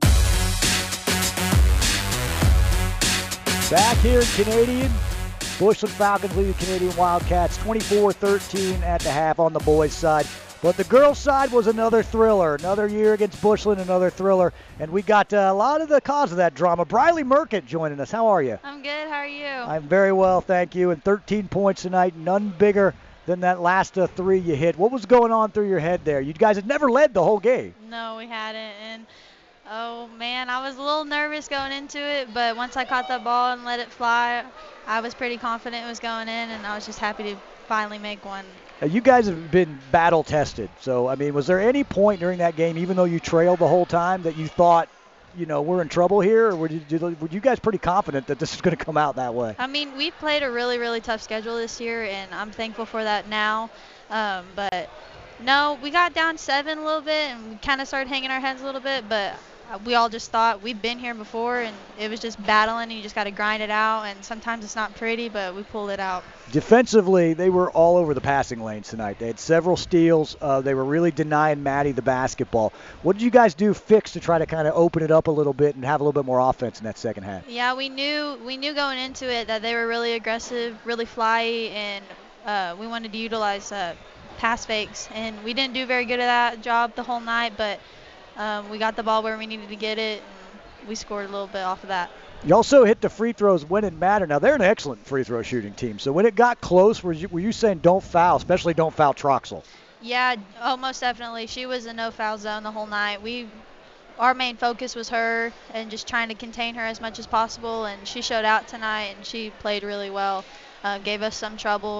Back here in Canadian, Bushland Falcons lead the Canadian Wildcats 24-13 at the half on the boys' side. But the girls' side was another thriller. Another year against Bushland, another thriller. And we got a lot of the cause of that drama. Briley Merkett joining us. How are you? I'm good. How are you? I'm very well, thank you. And 13 points tonight, none bigger than that last three you hit. What was going on through your head there? You guys had never led the whole game. No, we hadn't. And, oh, man, I was a little nervous going into it. But once I caught that ball and let it fly, I was pretty confident it was going in. And I was just happy to finally make one. Now, you guys have been battle-tested. So, I mean, was there any point during that game, even though you trailed the whole time, that you thought, you know, we're in trouble here? Or were you guys pretty confident that this is going to come out that way? I mean, we played a really, really tough schedule this year, and I'm thankful for that now. But, no, we got down 7 a little bit, and we kind of started hanging our heads a little bit. But we all just thought we've been here before, and it was just battling, and you just got to grind it out, and sometimes it's not pretty, but we pulled it out. Defensively, they were all over the passing lanes tonight. They had several steals. They were really denying Maddie the basketball. What did you guys fix to try to kind of open it up a little bit and have a little bit more offense in that second half? Yeah, we knew going into it that they were really aggressive, really flyy, and we wanted to utilize pass fakes, and we didn't do very good at that job the whole night, but we got the ball where we needed to get it, and we scored a little bit off of that. You also hit the free throws when it mattered. Now, they're an excellent free throw shooting team. So when it got close, were you saying don't foul, especially don't foul Troxel? Yeah, most definitely. She was a no-foul zone the whole night. Our main focus was her and just trying to contain her as much as possible, and she showed out tonight, and she played really well, gave us some trouble.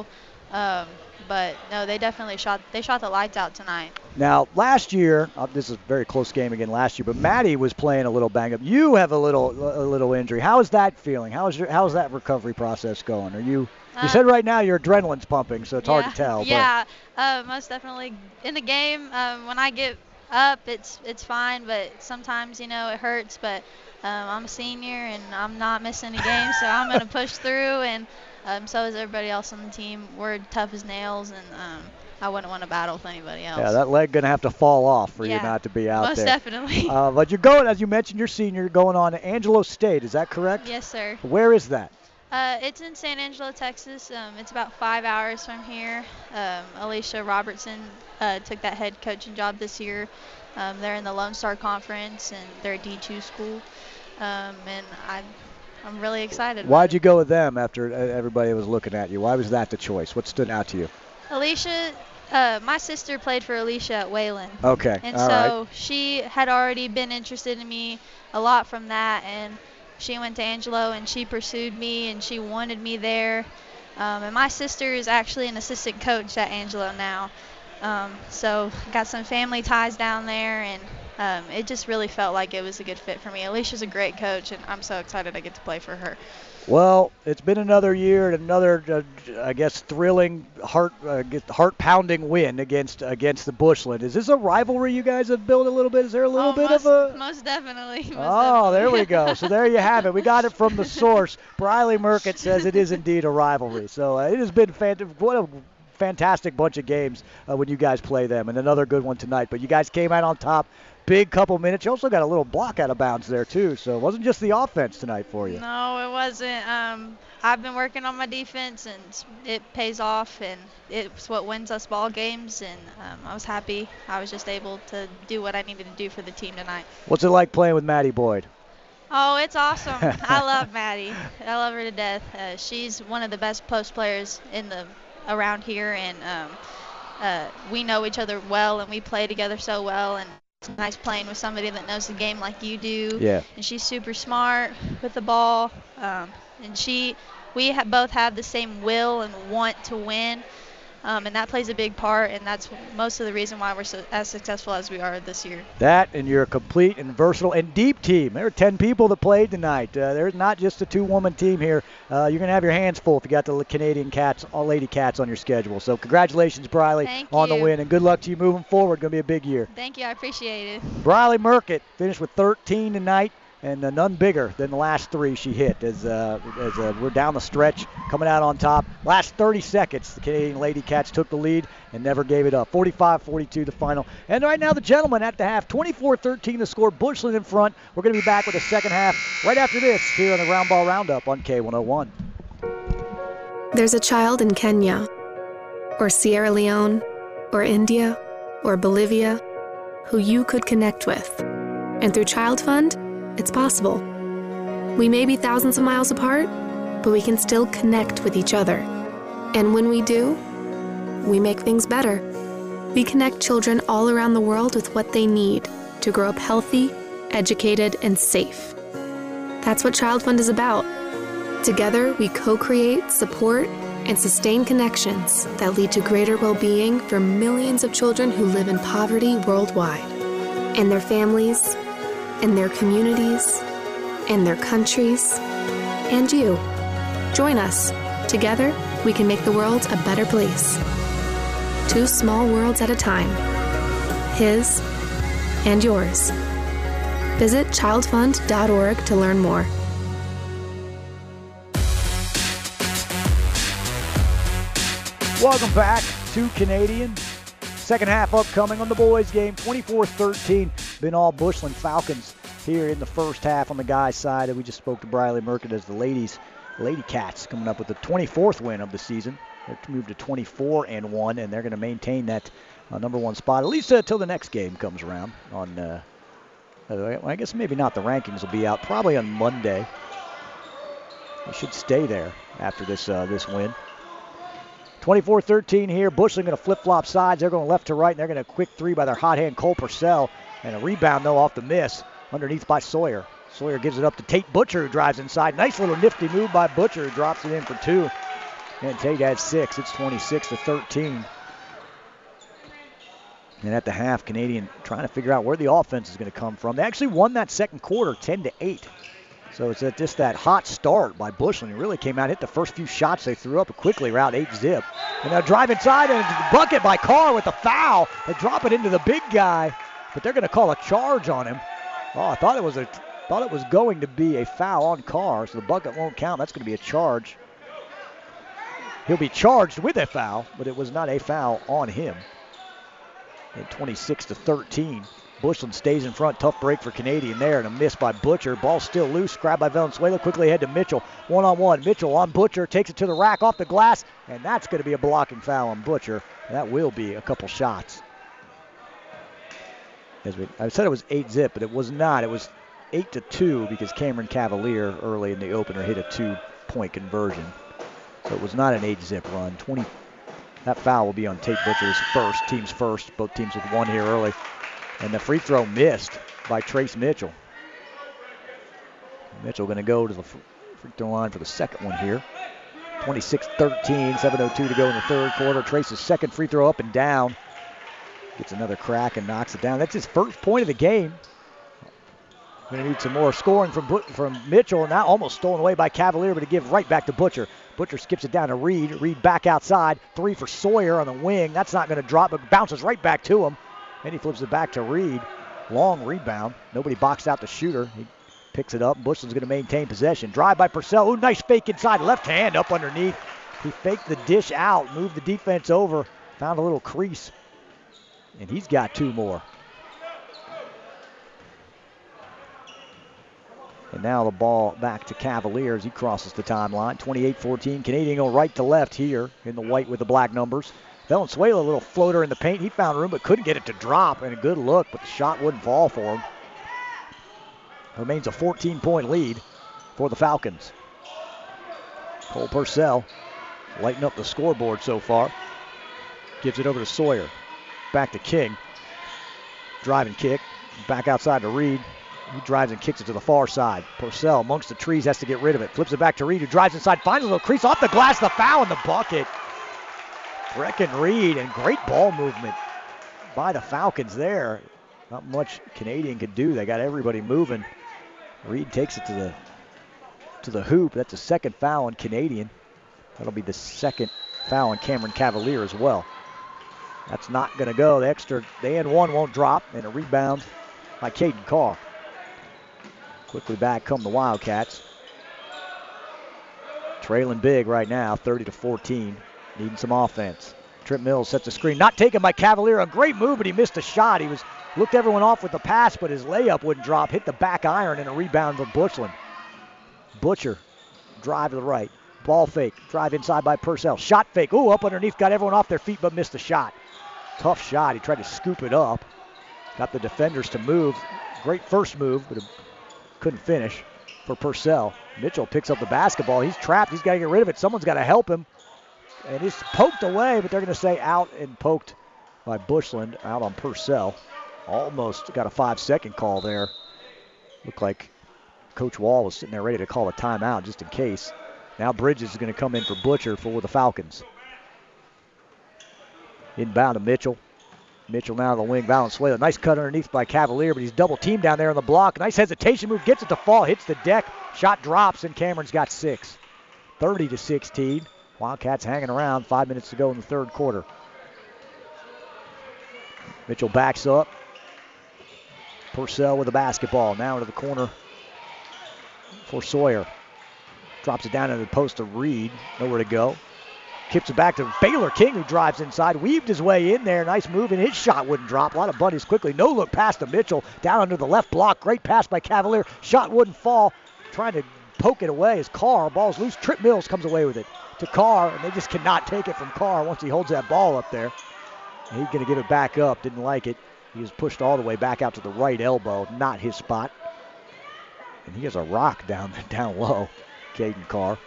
But no, they definitely shot the lights out tonight. Now, last year, this is a very close game again last year, but Maddie was playing a little banged up. You have a little injury. How is that feeling? How's that recovery process going? Are you said right now your adrenaline's pumping, so it's hard to tell. Yeah, most definitely. In the game, when I get up, it's fine, but sometimes, it hurts. But I'm a senior, and I'm not missing a game, so I'm going to push through, and so is everybody else on the team. We're tough as nails, and I wouldn't want to battle with anybody else. Yeah, that leg going to have to fall off for you not to be out most there. Most definitely. But you're going, as you mentioned, you're senior, you're going on to Angelo State. Is that correct? Yes, sir. Where is that? It's in San Angelo, Texas. It's about 5 hours from here. Alicia Robertson took that head coaching job this year. They're in the Lone Star Conference, and they're a D2 school. And I'm really excited. Why'd you go with them after everybody was looking at you? Why was that the choice? What stood out to you? Alicia, my sister played for Alicia at Wayland. Okay. And so she had already been interested in me a lot from that, and she went to Angelo, and she pursued me, and she wanted me there. And my sister is actually an assistant coach at Angelo now. So got some family ties down there, and it just really felt like it was a good fit for me. Alicia's a great coach, and I'm so excited I get to play for her. Well, it's been another year and another, I guess, thrilling, heart-pounding win against the Bushland. Is this a rivalry you guys have built a little bit? Is there a little bit of a... Most definitely. There we go. So there you have it. We got it from the source. Briley Murkett says it is indeed a rivalry. So it has been what a fantastic bunch of games when you guys play them, and another good one tonight. But you guys came out on top. Big couple minutes. You also got a little block out of bounds there, too. So it wasn't just the offense tonight for you. No, it wasn't. I've been working on my defense, and it pays off, and it's what wins us ball games. And I was happy. I was just able to do what I needed to do for the team tonight. What's it like playing with Maddie Boyd? Oh, it's awesome. I love Maddie. I love her to death. She's one of the best post players around here, and we know each other well, and we play together so well. And it's nice playing with somebody that knows the game like you do. Yeah. And she's super smart with the ball. And we both have the same will and want to win. And that plays a big part, and that's most of the reason why we're as successful as we are this year. That, and you're a complete and versatile and deep team. There are 10 people that played tonight. There's not just a 2-woman team here. You're going to have your hands full if you got the Canadian Cats, Lady Cats on your schedule. So congratulations, Briley, on the win, and good luck to you moving forward. Going to be a big year. Thank you. I appreciate it. Briley Murkett finished with 13 tonight. And none bigger than the last 3 she hit as we're down the stretch, coming out on top. Last 30 seconds, the Canadian Lady Cats took the lead and never gave it up. 45-42 the final. And right now the gentlemen at the half, 24-13 the score. Bushland in front. We're going to be back with the second half right after this here on the Round Ball Roundup on K101. There's a child in Kenya, or Sierra Leone, or India, or Bolivia, who you could connect with. And through Child Fund, it's possible. We may be thousands of miles apart, but we can still connect with each other. And when we do, we make things better. We connect children all around the world with what they need to grow up healthy, educated, and safe. That's what Child Fund is about. Together, we co-create, support, and sustain connections that lead to greater well-being for millions of children who live in poverty worldwide, and their families, and their communities, and their countries, and you. Join us. Together, we can make the world a better place. 2 small worlds at a time. His and yours. Visit childfund.org to learn more. Welcome back to Canadian. Second half upcoming on the boys game, 24-13. Been all Bushland Falcons here in the first half on the guys' side. We just spoke to Briley Merkett as the Lady Cats coming up with the 24th win of the season. They're moved to 24-1, and they're going to maintain that number one spot, at least until the next game comes around. I guess maybe not. The rankings will be out probably on Monday. They should stay there after this win. 24-13 here. Bushland going to flip-flop sides. They're going left to right, and they're going to quick three by their hot hand Cole Purcell. And a rebound, though, off the miss underneath by Sawyer. Sawyer gives it up to Tate Butcher, who drives inside. Nice little nifty move by Butcher, who drops it in for two. And Tate has 6. It's 26-13. And at the half, Canadian trying to figure out where the offense is going to come from. They actually won that second quarter 10-8. So it's just that hot start by Bushland. He really came out, hit the first few shots they threw up quickly around 8-zip. And they'll drive inside and bucket by Carr with the foul. They drop it into the big guy, but they're going to call a charge on him. Oh, I thought it was going to be a foul on Carr, so the bucket won't count. That's going to be a charge. He'll be charged with a foul, but it was not a foul on him. At 26-13. Bushland stays in front. Tough break for Canadian there, and a miss by Butcher. Ball still loose. Grabbed by Valenzuela. Quickly ahead to Mitchell. One-on-one. Mitchell on Butcher. Takes it to the rack off the glass, and that's going to be a blocking foul on Butcher. That will be a couple shots. I said it was 8-zip, but it was not. It was 8-2 because Cameron Cavalier early in the opener hit a 2-point conversion. So it was not an 8-zip run. That foul will be on Tate Butcher's team's first. Both teams with one here early. And the free throw missed by Trace Mitchell. Mitchell going to go to the free throw line for the second one here. 26-13, 7:02 to go in the third quarter. Trace's second free throw up and down. Gets another crack and knocks it down. That's his first point of the game. Going to need some more scoring from Mitchell, and now almost stolen away by Cavalier, but to give right back to Butcher. Butcher skips it down to Reed. Reed back outside. 3 for Sawyer on the wing. That's not going to drop, but bounces right back to him. And he flips it back to Reed. Long rebound. Nobody boxed out the shooter. He picks it up. Bushland's going to maintain possession. Drive by Purcell. Ooh, nice fake inside. Left hand up underneath. He faked the dish out, moved the defense over, found a little crease. And he's got 2 more. And now the ball back to Cavalier as he crosses the timeline. 28-14. Canadian go right to left here in the white with the black numbers. Valenzuela, a little floater in the paint. He found room but couldn't get it to drop. And a good look, but the shot wouldn't fall for him. Remains a 14-point lead for the Falcons. Cole Purcell lighting up the scoreboard so far. Gives it over to Sawyer. Back to King. Drive and kick. Back outside to Reed. He drives and kicks it to the far side. Purcell amongst the trees has to get rid of it. Flips it back to Reed, who drives inside. Finds a little crease off the glass. The foul in the bucket. Brecken Reed, and great ball movement by the Falcons there. Not much Canadian could do. They got everybody moving. Reed takes it to the hoop. That's a second foul on Canadian. That'll be the second foul on Cameron Cavalier as well. That's not going to go. The and one won't drop, and a rebound by Caden Carr. Quickly back come the Wildcats. Trailing big right now, 30-14. Needing some offense. Trip Mills sets a screen. Not taken by Cavalier. A great move, but he missed a shot. He looked everyone off with the pass, but his layup wouldn't drop. Hit the back iron and a rebound from Bushland. Butcher, drive to the right. Ball fake. Drive inside by Purcell. Shot fake. Ooh, up underneath. Got everyone off their feet, but missed the shot. Tough shot. He tried to scoop it up. Got the defenders to move. Great first move, but couldn't finish for Purcell. Mitchell picks up the basketball. He's trapped. He's got to get rid of it. Someone's got to help him. And he's poked away, but they're going to say out and poked by Bushland, out on Purcell. Almost got a 5-second call there. Looked like Coach Wall was sitting there ready to call a timeout just in case. Now Bridges is going to come in for Butcher for the Falcons. Inbound to Mitchell. Mitchell now to the wing. Valenzuela. Nice cut underneath by Cavalier, but he's double teamed down there on the block. Nice hesitation move. Gets it to fall. Hits the deck. Shot drops, and Cameron's got 6. 30-16. Wildcats hanging around. 5 minutes to go in the third quarter. Mitchell backs up. Purcell with the basketball. Now into the corner for Sawyer. Drops it down into the post to Reed. Nowhere to go. Kips it back to Baylor King, who drives inside. Weaved his way in there. Nice move, and his shot wouldn't drop. A lot of bunnies quickly. No look pass to Mitchell. Down under the left block. Great pass by Cavalier. Shot wouldn't fall. Trying to poke it away as Carr. Ball's loose. Trip Mills comes away with it to Carr, and they just cannot take it from Carr once he holds that ball up there. And he's going to give it back up. Didn't like it. He was pushed all the way back out to the right elbow. Not his spot. And he has a rock down low. Caden Carr.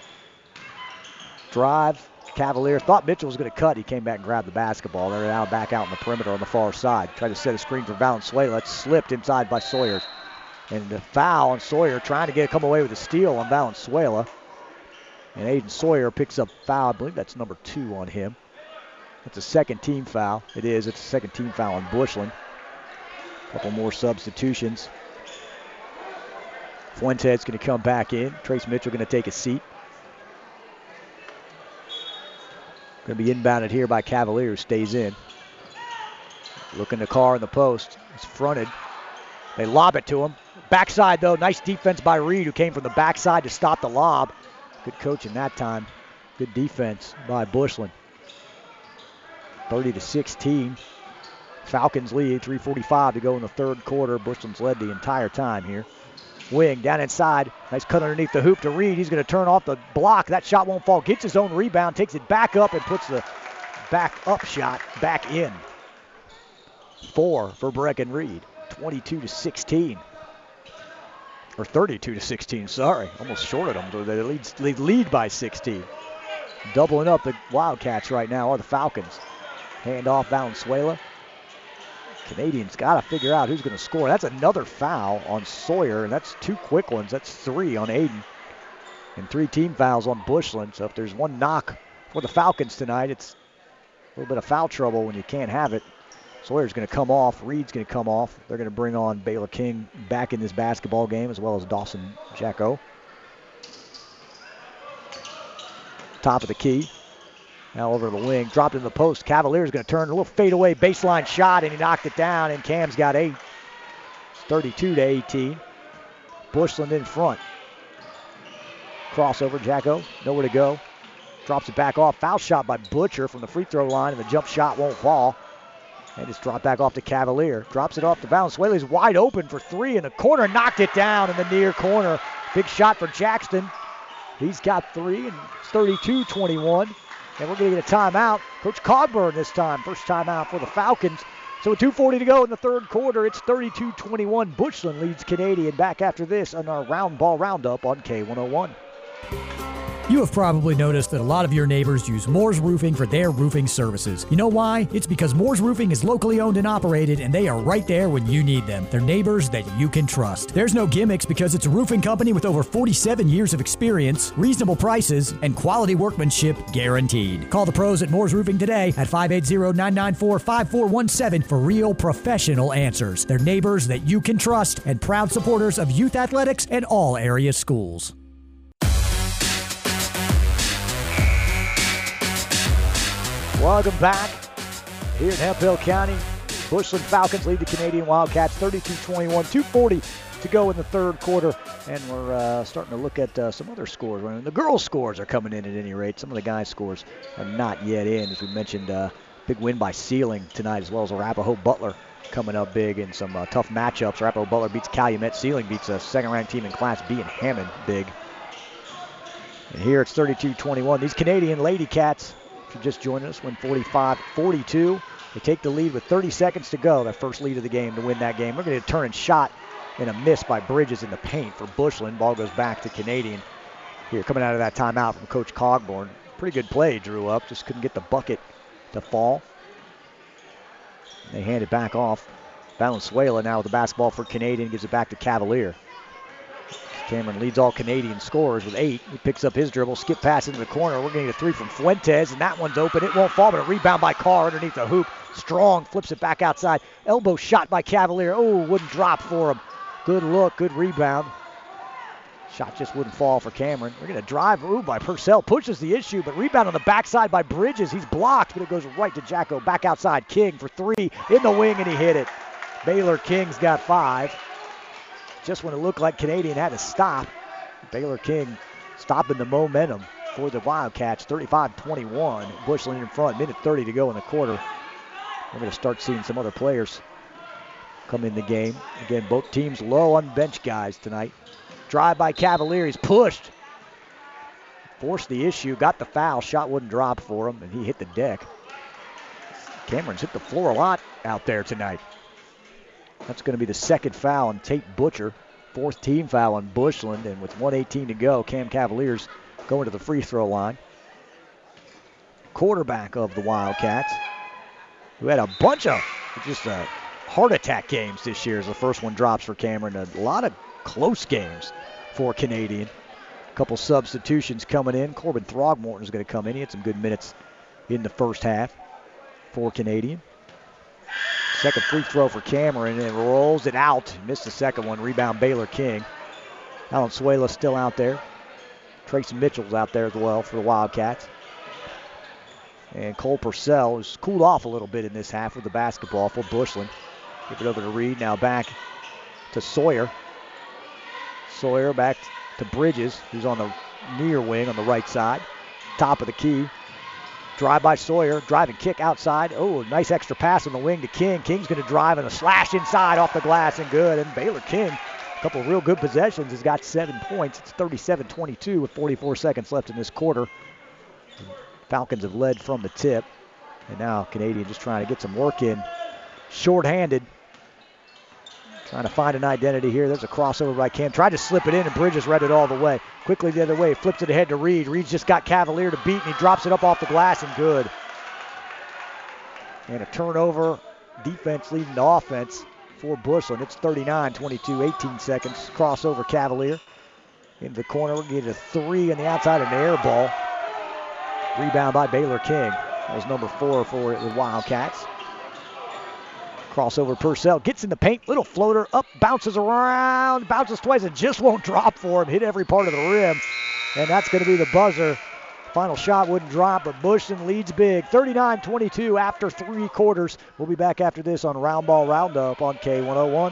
Drive. Cavalier thought Mitchell was going to cut. He came back and grabbed the basketball. They're now back out in the perimeter on the far side. Tried to set a screen for Valenzuela. It's slipped inside by Sawyer. And the foul on Sawyer, trying to come away with a steal on Valenzuela. And Aiden Sawyer picks up foul. I believe that's number 2 on him. That's a second team foul. It is. It's a second team foul on Bushland. A couple more substitutions. Fuentes going to come back in. Trace Mitchell going to take a seat. Going to be inbounded here by Cavalier, who stays in. Looking to Carr in the post. He's fronted. They lob it to him. Backside, though. Nice defense by Reed, who came from the backside to stop the lob. Good coaching that time. Good defense by Bushland. 30-16. Falcons lead. 3:45 to go in the third quarter. Bushland's led the entire time here. Wing down inside. Nice cut underneath the hoop to Reed. He's going to turn off the block. That shot won't fall. Gets his own rebound. Takes it back up and puts the back up shot back in. 4 for Breckenridge. 22-16. Or 32-16, sorry. Almost shorted them. They lead by 16. Doubling up the Wildcats right now are the Falcons. Hand off Valenzuela. Canadians got to figure out who's going to score. That's another foul on Sawyer, and that's 2 quick ones. That's 3 on Aiden. And 3 team fouls on Bushland. So if there's one knock for the Falcons tonight, it's a little bit of foul trouble when you can't have it. Sawyer's going to come off. Reed's going to come off. They're going to bring on Baylor King back in this basketball game, as well as Dawson Jacko. Top of the key. Now over the wing, dropped in the post. Cavalier's going to turn a little fadeaway baseline shot, and he knocked it down, and Cam's got 8. It's 32-18. Bushland in front. Crossover, Jacko, nowhere to go. Drops it back off. Foul shot by Butcher from the free throw line, and the jump shot won't fall. And it's dropped back off to Cavalier. Drops it off to Valenzuela. He's wide open for 3 in the corner. Knocked it down in the near corner. Big shot for Jackson. He's got 3, and it's 32-21. And we're going to get a timeout. Coach Cogburn this time. First timeout for the Falcons. So with 2:40 to go in the third quarter, it's 32-21. Bushland leads Canadian. Back after this on our Round Ball Roundup on K101. You have probably noticed that a lot of your neighbors use Moore's Roofing for their roofing services. You know why? It's because Moore's Roofing is locally owned and operated, and they are right there when you need them. They're neighbors that you can trust. There's no gimmicks because it's a roofing company with over 47 years of experience, reasonable prices, and quality workmanship guaranteed. Call the pros at Moore's Roofing today at 580-994-5417 for real professional answers. They're neighbors that you can trust and proud supporters of youth athletics and all area schools. Welcome back here in Hemphill County. Bushland Falcons lead the Canadian Wildcats 32-21, 2:40 to go in the third quarter. And we're starting to look at some other scores. The girls' scores are coming in at any rate. Some of the guys' scores are not yet in. As we mentioned, big win by Sealing tonight, as well as Arapahoe Butler coming up big in some tough matchups. Arapahoe Butler beats Calumet. Sealing beats a second-ranked team in Class B in Hammond big. And here it's 32-21. These Canadian Lady Cats, if you just joined us, win 45-42. They take the lead with 30 seconds to go, their first lead of the game to win that game. We're going to turn and shot and a miss by Bridges in the paint for Bushland. Ball goes back to Canadian. Here, coming out of that timeout from Coach Cogburn. Pretty good play, drew up. Just couldn't get the bucket to fall. They hand it back off. Valenzuela now with the basketball for Canadian. Gives it back to Cavalier. Cameron leads all Canadian scorers with 8. He picks up his dribble, skip pass into the corner. We're going to get a 3 from Fuentes, and that one's open. It won't fall, but a rebound by Carr underneath the hoop. Strong flips it back outside. Elbow shot by Cavalier. Oh, wouldn't drop for him. Good look, good rebound. Shot just wouldn't fall for Cameron. We're going to drive. Ooh, by Purcell. Pushes the issue, but rebound on the backside by Bridges. He's blocked, but it goes right to Jacko. Back outside. King for 3 in the wing, and he hit it. Baylor King's got 5. Just when it looked like Canadian had to stop, Baylor King stopping the momentum for the Wildcats, 35-21. Bushland in front, minute 30 to go in the quarter. We're going to start seeing some other players come in the game. Again, both teams low on bench guys tonight. Drive by Cavalier, he's pushed. Forced the issue, got the foul, shot wouldn't drop for him, and he hit the deck. Cameron's hit the floor a lot out there tonight. That's going to be the second foul on Tate Butcher. 4th team foul on Bushland, and with 1:18 to go, Cam Cavaliers going to the free throw line. Quarterback of the Wildcats, who had a bunch of just heart attack games this year as the first one drops for Cameron. A lot of close games for Canadian. A couple substitutions coming in. Corbin Throgmorton is going to come in. He had some good minutes in the first half for Canadian. Second free throw for Cameron, and rolls it out. Missed the second one. Rebound Baylor King. Valenzuela still out there. Tracy Mitchell's out there as well for the Wildcats. And Cole Purcell has cooled off a little bit in this half with the basketball for Bushland. Give it over to Reed. Now back to Sawyer. Sawyer back to Bridges, who's on the near wing on the right side. Top of the key. Drive by Sawyer. Drive and kick outside. Oh, nice extra pass on the wing to King. King's going to drive and a slash inside off the glass and good. And Baylor King, a couple of real good possessions, has got 7 points. It's 37-22 with 44 seconds left in this quarter. Falcons have led from the tip. And now Canadian just trying to get some work in. Short-handed. Trying to find an identity here. There's a crossover by Cam. Tried to slip it in, and Bridges read it all the way. Quickly the other way. Flips it ahead to Reed. Reed's just got Cavalier to beat, and he drops it up off the glass, and good. And a turnover. Defense leading the offense for Bushland. It's 39-22, 18 seconds. Crossover Cavalier. Into the corner. We'll get a 3 on the outside, an air ball. Rebound by Baylor King. That was number 4 for the Wildcats. Crossover Purcell, gets in the paint, little floater, up, bounces around, bounces twice, and just won't drop for him. Hit every part of the rim, and that's going to be the buzzer. Final shot wouldn't drop, but Bushland leads big, 39-22 after 3 quarters. We'll be back after this on Round Ball Roundup on K101.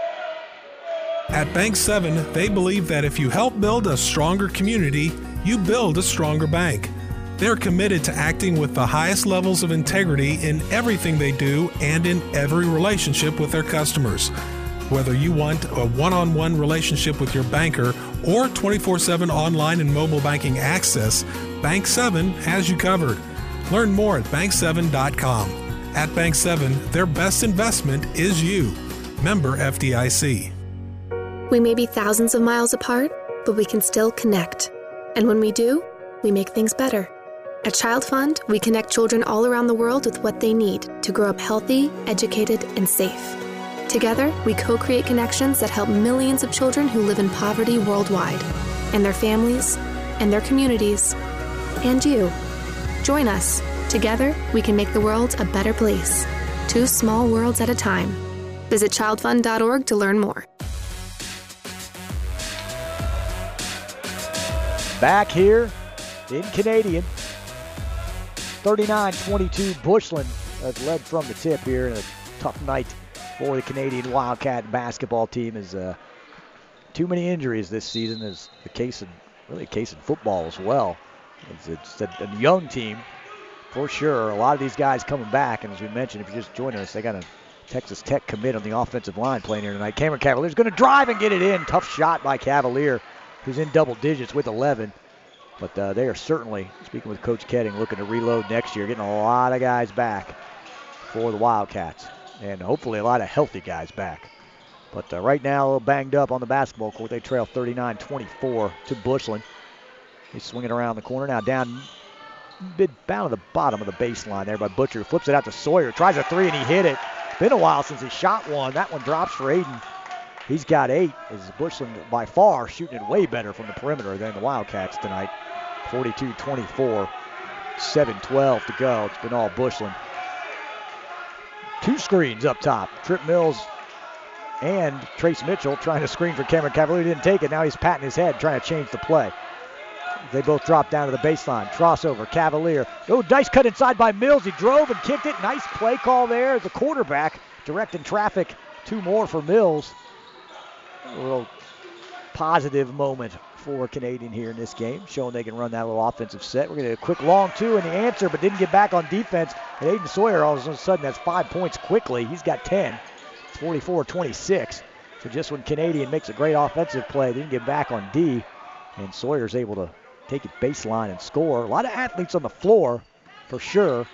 At Bank 7, they believe that if you help build a stronger community, you build a stronger bank. They're committed to acting with the highest levels of integrity in everything they do and in every relationship with their customers. Whether you want a one-on-one relationship with your banker or 24/7 online and mobile banking access, Bank 7 has you covered. Learn more at bank7.com. At Bank 7, their best investment is you. Member FDIC. We may be thousands of miles apart, but we can still connect. And when we do, we make things better. At Child Fund, we connect children all around the world with what they need to grow up healthy, educated, and safe. Together, we co-create connections that help millions of children who live in poverty worldwide, and their families, and their communities, and you. Join us. Together, we can make the world a better place. 2 small worlds at a time. Visit childfund.org to learn more. Back here in Canadian. 39-22, Bushland has led from the tip here in a tough night for the Canadian Wildcat basketball team. Is too many injuries this season is the case in football as well. It's a young team for sure. A lot of these guys coming back, and as we mentioned, if you're just joining us, they got a Texas Tech commit on the offensive line playing here tonight. Cameron Cavalier's going to drive and get it in. Tough shot by Cavalier, who's in double digits with 11. But they are certainly, speaking with Coach Ketting, looking to reload next year, getting a lot of guys back for the Wildcats. And hopefully a lot of healthy guys back. But right now, a little banged up on the basketball court. They trail 39-24 to Bushland. He's swinging around the corner now, down to the bottom of the baseline there by Butcher. Flips it out to Sawyer, tries a 3, and he hit it. Been a while since he shot one. That one drops for Aiden. He's got 8. As Bushland by far shooting it way better from the perimeter than the Wildcats tonight. 42-24, 7:12 to go. It's been all Bushland. 2 screens up top. Trip Mills and Trace Mitchell trying to screen for Cameron Cavalier. Didn't take it. Now he's patting his head, trying to change the play. They both drop down to the baseline. Crossover, Cavalier. Oh, nice cut inside by Mills. He drove and kicked it. Nice play call there. The quarterback directing traffic 2 more for Mills. A little positive moment for Canadian here in this game, showing they can run that little offensive set. We're going to get a quick long 2 and the answer, but didn't get back on defense. And Aiden Sawyer all of a sudden has 5 points quickly. He's got 10. It's 44-26. So just when Canadian makes a great offensive play, they didn't get back on D, and Sawyer's able to take it baseline and score. A lot of athletes on the floor, for sure.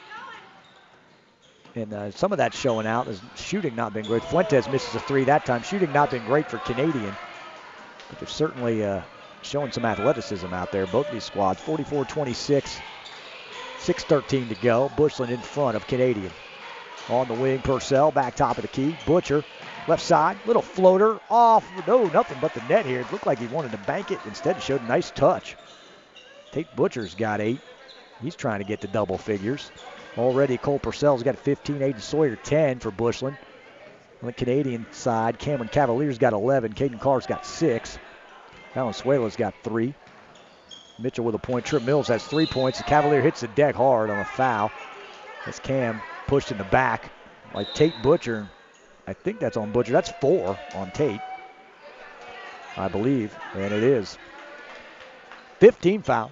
And some of that's showing out as shooting not been great. Fuentes misses a 3 that time. Shooting not been great for Canadian, but they're certainly showing some athleticism out there, both these squads. 44-26, 6:13 to go. Bushland in front of Canadian. On the wing, Purcell, back top of the key. Butcher, left side, little floater off. No, nothing but the net here. It looked like he wanted to bank it. Instead, he showed a nice touch. Tate Butcher's got 8. He's trying to get to double figures. Already, Cole Purcell's got 15. Aiden Sawyer, 10 for Bushland. On the Canadian side, Cameron Cavalier's got 11. Caden Carr's got 6. Valenzuela's got 3. Mitchell with a point. Trip Mills has 3 points. The Cavalier hits the deck hard on a foul. That's Cam pushed in the back by Tate Butcher. I think that's on Butcher. That's 4 on Tate, I believe, and it is. 15 foul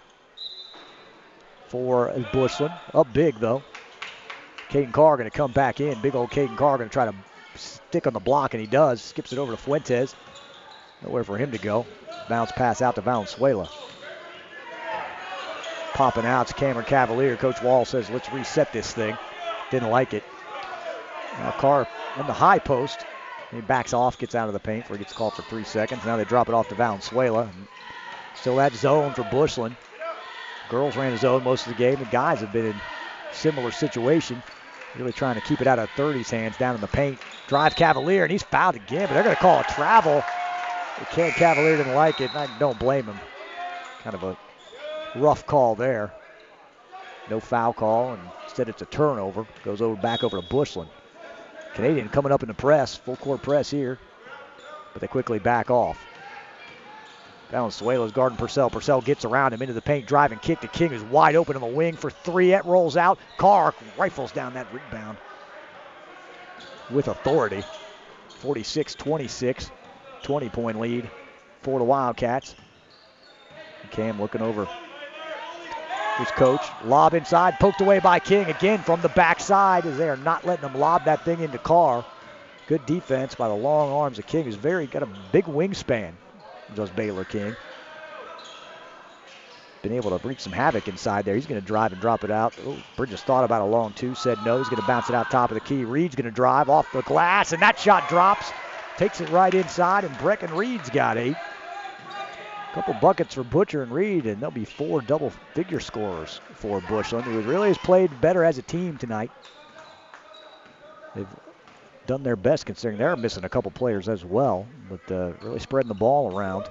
for Bushland. Up big, though. Caden Carr going to come back in. Big old Caden Carr going to try to stick on the block, and he does. Skips it over to Fuentes. Nowhere for him to go. Bounce pass out to Valenzuela. Popping out to Cameron Cavalier. Coach Wall says, let's reset this thing. Didn't like it. Now Carr on the high post. He backs off, gets out of the paint before he gets called for 3 seconds. Now they drop it off to Valenzuela. Still that zone for Bushland. Girls ran a zone most of the game. The guys have been in similar situation. Really trying to keep it out of 30's hands down in the paint. Drive Cavalier, and he's fouled again, but they're going to call a travel. Cavalier didn't like it, and I don't blame him. Kind of a rough call there. No foul call, and instead it's a turnover. Goes back over to Bushland. Canadian coming up in the press, full court press here, but they quickly back off. Valenzuela's guarding Purcell. Purcell gets around him into the paint, driving kick to King, who's wide open on the wing for 3. It rolls out. Carr rifles down that rebound with authority. 46-26, 20-point lead for the Wildcats. Cam looking over his coach. Lob inside, poked away by King again from the backside as they are not letting him lob that thing into Carr. Good defense by the long arms of King, who's got a big wingspan, does Baylor King. Been able to wreak some havoc inside there. He's going to drive and drop it out. Ooh, Bridges thought about a long 2, said no. He's going to bounce it out top of the key. Reed's going to drive off the glass, and that shot drops. Takes it right inside, and Brecken Reed's got 8. Couple buckets for Butcher and Reed, and there'll be 4 double-figure scorers for Bushland, who really has played better as a team tonight. They've done their best considering they're missing a couple players as well, but really spreading the ball around.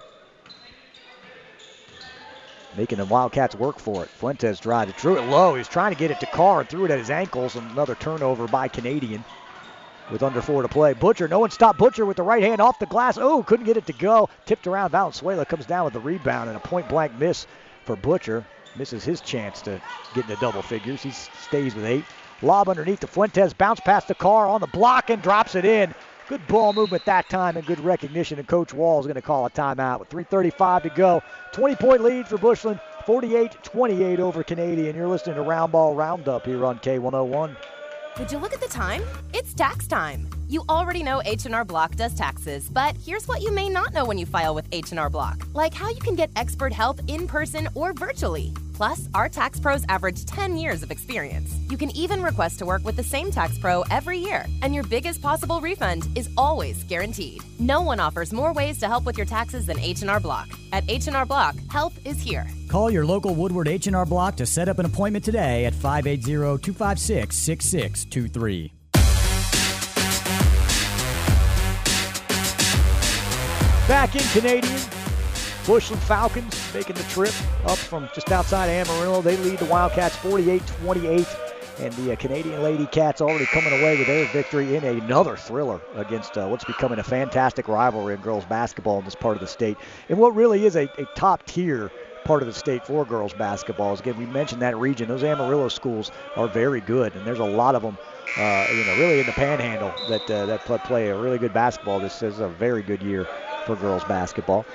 Making the Wildcats work for it. Fuentes drives it, drew it low. He's trying to get it to Carr and threw it at his ankles, and another turnover by Canadian. With under 4 to play. Butcher, no one stopped Butcher with the right hand off the glass. Oh, couldn't get it to go. Tipped around. Valenzuela comes down with the rebound and a point-blank miss for Butcher. Misses his chance to get into double figures. He stays with 8. Lob underneath to Fuentes. Bounce past the Carr on the block and drops it in. Good ball movement that time and good recognition. And Coach Wall is going to call a timeout with 3:35 to go. 20-point lead for Bushland. 48-28 over Canadian. You're listening to Round Ball Roundup here on K101. Would you look at the time? It's tax time. You already know H&R Block does taxes, but here's what you may not know when you file with H&R Block, like how you can get expert help in person or virtually. Plus, our tax pros average 10 years of experience. You can even request to work with the same tax pro every year, and your biggest possible refund is always guaranteed. No one offers more ways to help with your taxes than H&R Block. At H&R Block, help is here. Call your local Woodward H&R Block to set up an appointment today at 580-256-6623. Back in Canadian, Bushland Falcons making the trip up from just outside Amarillo. They lead the Wildcats 48-28, and the Canadian Lady Cats already coming away with their victory in another thriller against what's becoming a fantastic rivalry in girls basketball in this part of the state. And what really is a top-tier part of the state for girls basketball. Again, we mentioned that region. Those Amarillo schools are very good, and there's a lot of them, really in the Panhandle that play a really good basketball. This is a very good year for girls basketball.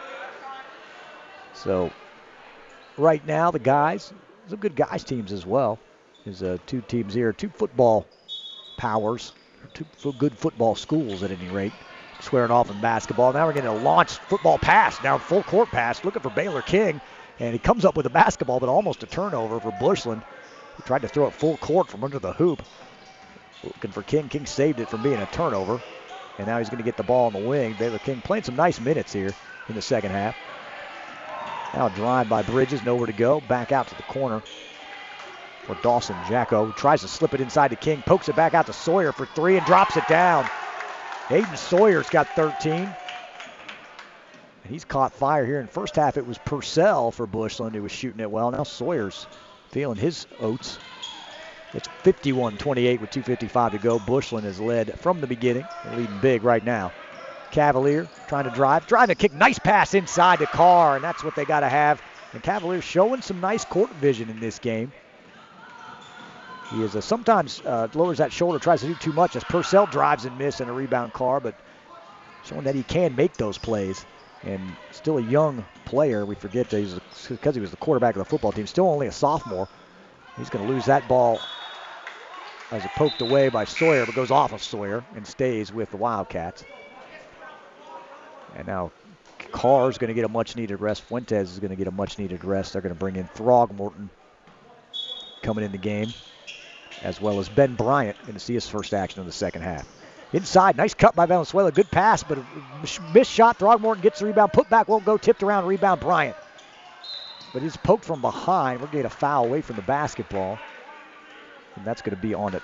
So right now, the guys, some good guys teams as well. There's 2 teams here, 2 football powers, 2 good football schools at any rate, squaring off in basketball. Now we're getting a launched football pass, now full court pass, looking for Baylor King, and he comes up with a basketball, but almost a turnover for Bushland. He tried to throw it full court from under the hoop, looking for King. King saved it from being a turnover, and now he's going to get the ball in the wing. Baylor King playing some nice minutes here in the second half. Now a drive by Bridges, nowhere to go, back out to the corner for Dawson Jacko. Tries to slip it inside to King, pokes it back out to Sawyer for 3 and drops it down. Aiden Sawyer's got 13. And he's caught fire here in first half. It was Purcell for Bushland who was shooting it well. Now Sawyer's feeling his oats. It's 51-28 with 2:55 to go. Bushland has led from the beginning. They're leading big right now. Cavalier trying to drive a kick. Nice pass inside to Carr, and that's what they got to have. And Cavalier showing some nice court vision in this game. He is sometimes lowers that shoulder, tries to do too much as Purcell drives and misses and a rebound Carr, but showing that he can make those plays. And still a young player. We forget that because he was the quarterback of the football team, still only a sophomore. He's going to lose that ball as it poked away by Sawyer, but goes off of Sawyer and stays with the Wildcats. And now Carr's going to get a much-needed rest. Fuentes is going to get a much-needed rest. They're going to bring in Throgmorton coming in the game, as well as Ben Bryant, going to see his first action of the second half. Inside, nice cut by Valenzuela. Good pass, but a missed shot. Throgmorton gets the rebound. Put back won't go. Tipped around. Rebound Bryant. But he's poked from behind. We're getting a foul away from the basketball. And that's going to be on at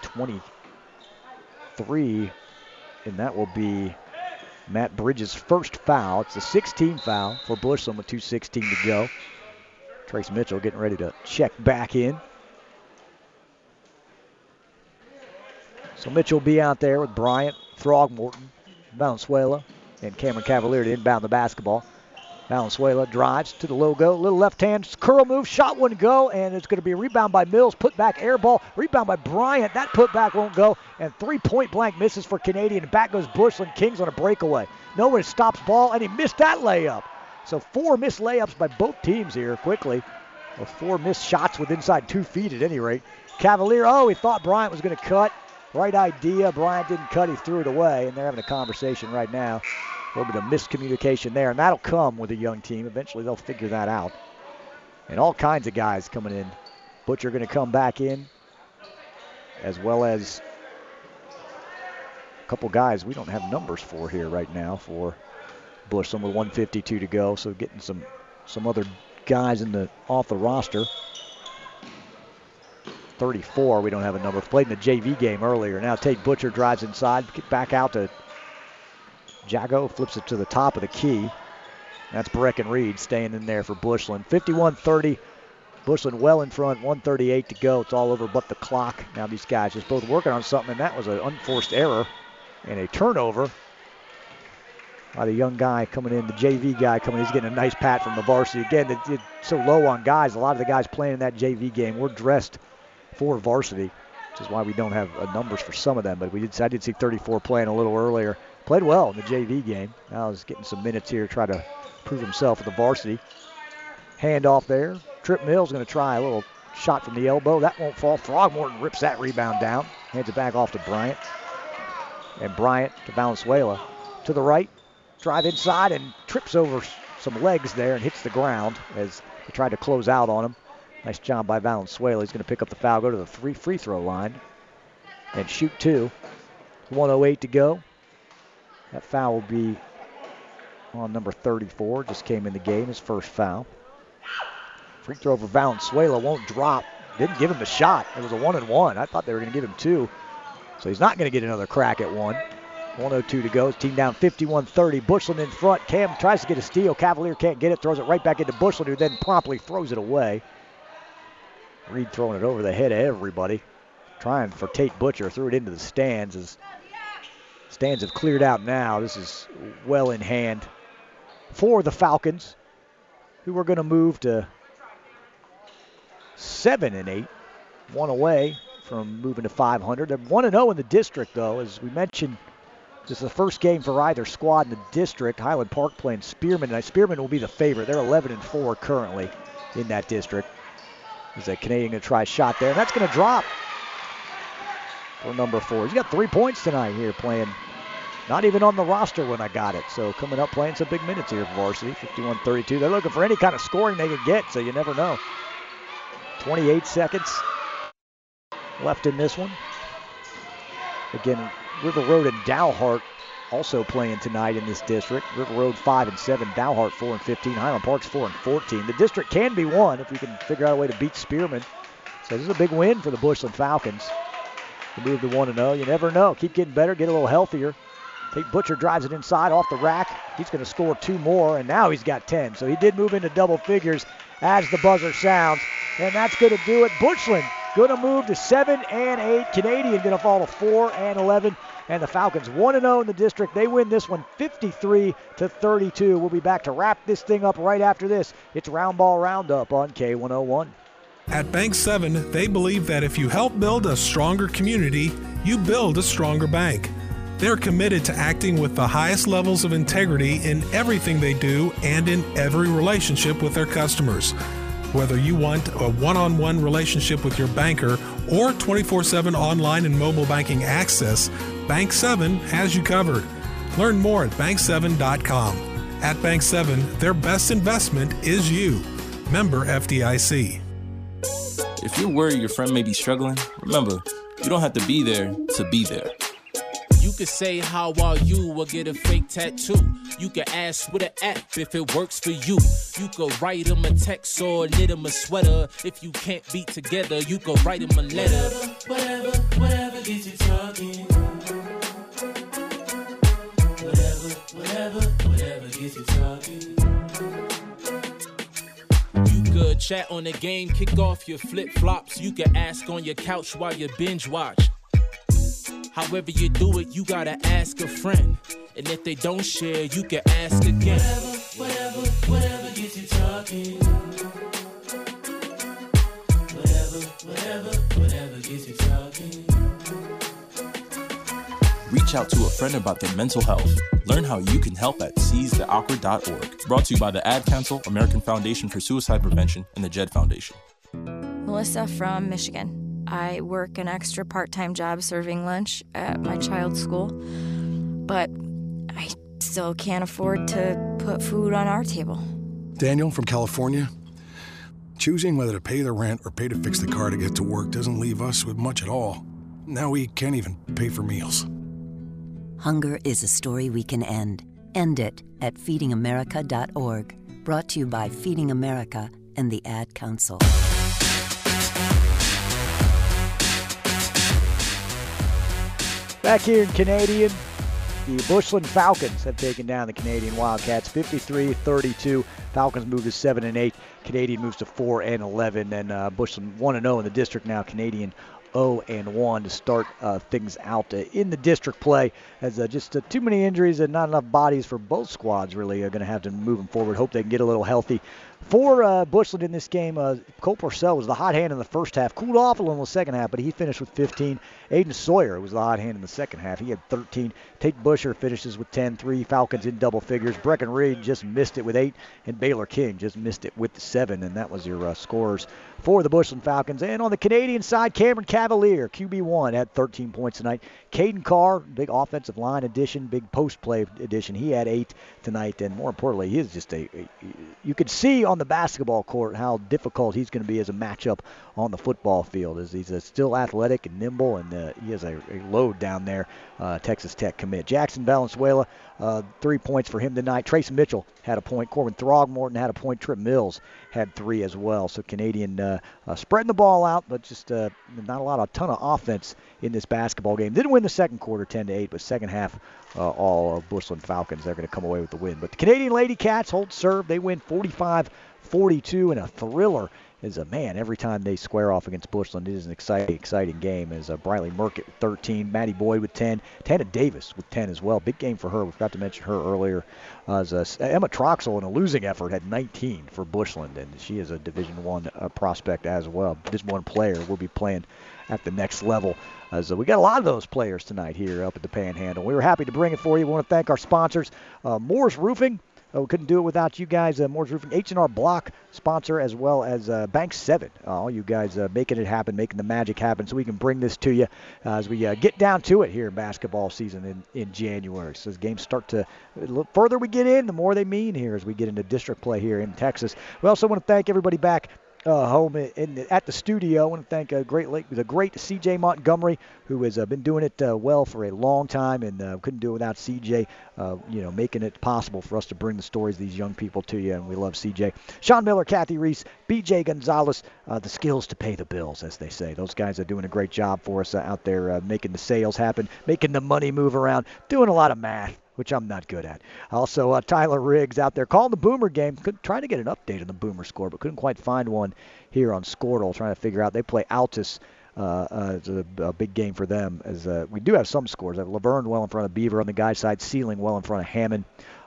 23. And that will be Matt Bridges' first foul. It's the 16th foul for Bushland with 2:16 to go. Trace Mitchell getting ready to check back in. So Mitchell will be out there with Bryant, Throgmorton, Valenzuela, and Cameron Cavalier to inbound the basketball. Valenzuela drives to the logo, little left hand curl move, shot wouldn't go, and it's going to be a rebound by Mills, put back air ball, rebound by Bryant, that put back won't go, and 3-point blank misses for Canadian, and back goes Bushland. Kings on a breakaway. Nobody stops ball, and he missed that layup. So 4 missed layups by both teams here quickly, or 4 missed shots with inside 2 feet at any rate. Cavalier, he thought Bryant was going to cut. Right idea. Bryant didn't cut. He threw it away, and they're having a conversation right now. A little bit of miscommunication there, and that'll come with a young team. Eventually, they'll figure that out. And all kinds of guys coming in. Butcher going to come back in, as well as a couple guys we don't have numbers for here right now for Bushland with 1:52 to go. So getting some other guys off the roster. 34, we don't have a number. Played in the JV game earlier. Now Tate Butcher drives inside, back out to Jago, flips it to the top of the key. That's Brecken Reed staying in there for Bushland. 51-30, Bushland well in front, 1:38 to go. It's all over but the clock. Now these guys just both working on something, and that was an unforced error and a turnover by the young guy coming in, the JV guy coming in. He's getting a nice pat from the varsity. Again, it's so low on guys. A lot of the guys playing in that JV game were dressed for varsity, which is why we don't have numbers for some of them. But I did see 34 playing a little earlier. Played well in the JV game. Now he's getting some minutes here, try to prove himself at the varsity. Handoff there. Trip Mills going to try a little shot from the elbow. That won't fall. Throgmorton rips that rebound down. Hands it back off to Bryant. And Bryant to Valenzuela. To the right. Drive inside and trips over some legs there and hits the ground as they tried to close out on him. Nice job by Valenzuela. He's going to pick up the foul, go to the free throw line, and shoot 2. 1:08 to go. That foul will be on number 34. Just came in the game, his first foul. Free throw for Valenzuela won't drop. Didn't give him the shot. It was a 1-and-1. I thought they were going to give him 2. So he's not going to get another crack at 1. 1:02 to go. His team down 51-30. Bushland in front. Cam tries to get a steal. Cavalier can't get it. Throws it right back into Bushland, who then promptly throws it away. Reed throwing it over the head of everybody. Trying for Tate Butcher. Threw it into the stands. As stands have cleared out now. This is well in hand for the Falcons. who are going to move to 7-8, one away from moving to 500. They're 1-0 in the district, though, as we mentioned. This is the first game for either squad in the district. Highland Park playing Spearman tonight. Spearman will be the favorite. They're 11-4 currently in that district. There's a Canadian going to try a shot there, and that's going to drop for number 4. He's got 3 points tonight here playing. Not even on the roster when I got it. So coming up playing some big minutes here for varsity. 51-32. They're looking for any kind of scoring they can get, so you never know. 28 seconds left in this one. Again, River Road and Dalhart also playing tonight in this district. River Road 5-7, Dalhart 4-15, Highland Park's 4-14. The district can be won if you can figure out a way to beat Spearman. So this is a big win for the Bushland Falcons. To move to 1-0, you never know. Keep getting better, get a little healthier. Tate Butcher drives it inside off the rack. He's going to score 2 more, and now he's got 10. So he did move into double figures as the buzzer sounds. And that's going to do it. Bushland going to move to 7-8. Canadian going to fall to 4-11. And the Falcons 1-0 in the district. They win this one 53-32. We'll be back to wrap this thing up right after this. It's Round Ball Roundup on K101. At Bank 7, they believe that if you help build a stronger community, you build a stronger bank. They're committed to acting with the highest levels of integrity in everything they do and in every relationship with their customers. Whether you want a one-on-one relationship with your banker or 24/7 online and mobile banking access, Bank 7 has you covered. Learn more at bank7.com. At Bank 7, their best investment is you. Member FDIC. If you're worried your friend may be struggling, remember, you don't have to be there to be there. You could say, how are you, or get a fake tattoo. You could ask with an app if it works for you. You could write them a text or knit them a sweater. If you can't be together, you could write them a letter. Whatever gets you talking. Whatever gets you talking. You could chat on the game, kick off your flip-flops. You could ask on your couch while you binge watch. However you do it, you gotta ask a friend. And if they don't share, you can ask again. Whatever gets you talking. Whatever gets you talking. Reach out to a friend about their mental health. Learn how you can help at seizetheawkward.org. Brought to you by the Ad Council, American Foundation for Suicide Prevention, and the JED Foundation. Melissa from Michigan. I work an extra part-time job serving lunch at my child's school, but I still can't afford to put food on our table. Daniel from California. Choosing whether to pay the rent or pay to fix the car to get to work doesn't leave us with much at all. Now we can't even pay for meals. Hunger is a story we can end. End it at feedingamerica.org. Brought to you by Feeding America and the Ad Council. Back here in Canadian, the Bushland Falcons have taken down the Canadian Wildcats 53-32. Falcons move to 7-8. Canadian moves to 4-11. And Bushland 1-0 in the district now. Canadian 0-1 to start things out in the district play, as just too many injuries and not enough bodies for both squads really are going to have to move them forward. Hope they can get a little healthy. For Bushland in this game, Cole Purcell was the hot hand in the first half. Cooled off a little in the second half, but he finished with 15. Aiden Sawyer was the hot hand in the second half. He had 13. Tate Busher finishes with 10. 3 Falcons in double figures. Brecken Reed just missed it with 8, and Baylor King just missed it with 7. And that was your scorers for the Bushland Falcons. And on the Canadian side, Cameron Cavalier, QB1, had 13 points tonight. Caden Carr, big offensive line addition, big post play addition. He had 8 tonight, and more importantly, he is just you could see on the basketball court how difficult he's going to be as a matchup on the football field, as he's still athletic and nimble, and he has a load down there. Texas Tech commit. Jackson Valenzuela, 3 points for him tonight. Trace Mitchell had a point. Corbin Throgmorton had a point. Trip Mills had 3 as well. So Canadian spreading the ball out, but just not a ton of offense in this basketball game. Didn't win the second quarter 10-8, but second half all of Bushland Falcons, they're going to come away with the win. But the Canadian Lady Cats hold serve. They win 45-42 in a thriller is a man. Every time they square off against Bushland, it is an exciting game. As Briley Murkett with 13, Maddie Boyd with 10, Tana Davis with 10 as well. Big game for her. We forgot to mention her earlier. As Emma Troxel in a losing effort had 19 for Bushland, and she is a Division I prospect as well. Division I player will be playing at the next level. As we got a lot of those players tonight here up at the Panhandle. We were happy to bring it for you. We want to thank our sponsors, Moore's Roofing. We couldn't do it without you guys. Moore's Roofing, H&R Block sponsor, as well as Bank 7. All you guys making it happen, making the magic happen, so we can bring this to you as we get down to it here in basketball season in January. So as games start to, the further we get in, the more they mean here as we get into district play here in Texas. We also want to thank everybody back home at the studio. I want to thank the great CJ Montgomery, who has been doing it well for a long time, and couldn't do it without CJ, making it possible for us to bring the stories of these young people to you, and we love CJ. Sean Miller, Kathy Reese, BJ Gonzalez, the skills to pay the bills, as they say. Those guys are doing a great job for us out there, making the sales happen, making the money move around, doing a lot of math, which I'm not good at. Also, Tyler Riggs out there calling the Boomer game. Trying to get an update on the Boomer score, but couldn't quite find one here on Squirtle. Trying to figure out. They play Altus. It's a big game for them. As we do have some scores. Laverne well in front of Beaver on the guys' side. Sealing well in front of Hammond.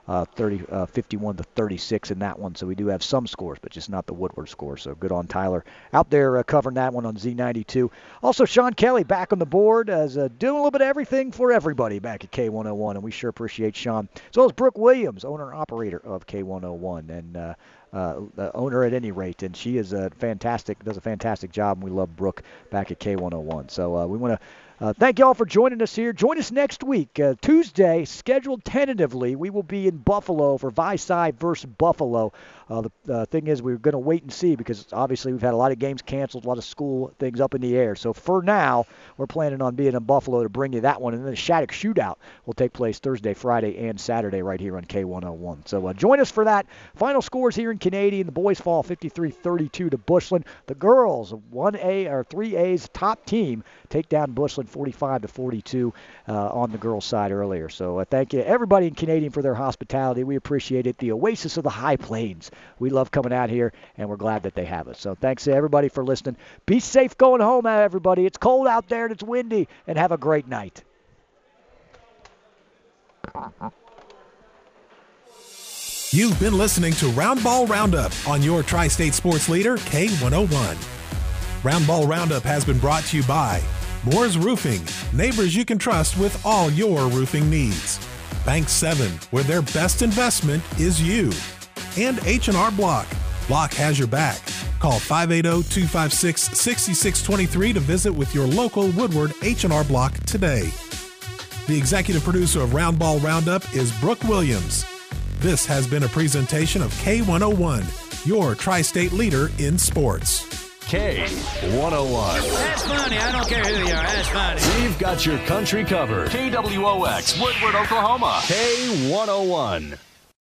51-36 in that one. So we do have some scores, but just not the Woodward score. So good on Tyler out there covering that one on Z92. Also, Sean Kelly back on the board as doing a little bit of everything for everybody back at K101, and we sure appreciate Sean. As well as Brooke Williams, owner and operator of K101, and owner at any rate, and she is does a fantastic job, and we love Brooke back at K101. So we want to thank you all for joining us here. Join us next week, Tuesday, scheduled tentatively. We will be in Buffalo for Visay versus Buffalo. The thing is, we're going to wait and see because obviously we've had a lot of games canceled, a lot of school things up in the air. So for now, we're planning on being in Buffalo to bring you that one. And then the Shattuck Shootout will take place Thursday, Friday, and Saturday right here on K101. So join us for that. Final scores here in Canadian. The boys fall 53-32 to Bushland. The girls, 1A or 3A's top team, take down Bushland 45-42 on the girls' side earlier. So thank you, everybody in Canadian, for their hospitality. We appreciate it. The oasis of the High Plains. We love coming out here, and we're glad that they have us. So thanks to everybody for listening. Be safe going home, everybody. It's cold out there, and it's windy, and have a great night. You've been listening to Roundball Roundup on your Tri-State Sports leader, K101. Roundball Roundup has been brought to you by Moore's Roofing, neighbors you can trust with all your roofing needs. Bank 7, where their best investment is you. And H&R Block. Block has your back. Call 580-256-6623 to visit with your local Woodward H&R Block today. The executive producer of Roundball Roundup is Brooke Williams. This has been a presentation of K101, your Tri-State leader in sports. K101. That's funny. I don't care who you are. That's funny. We've got your country covered. KWOX, Woodward, Oklahoma. K101.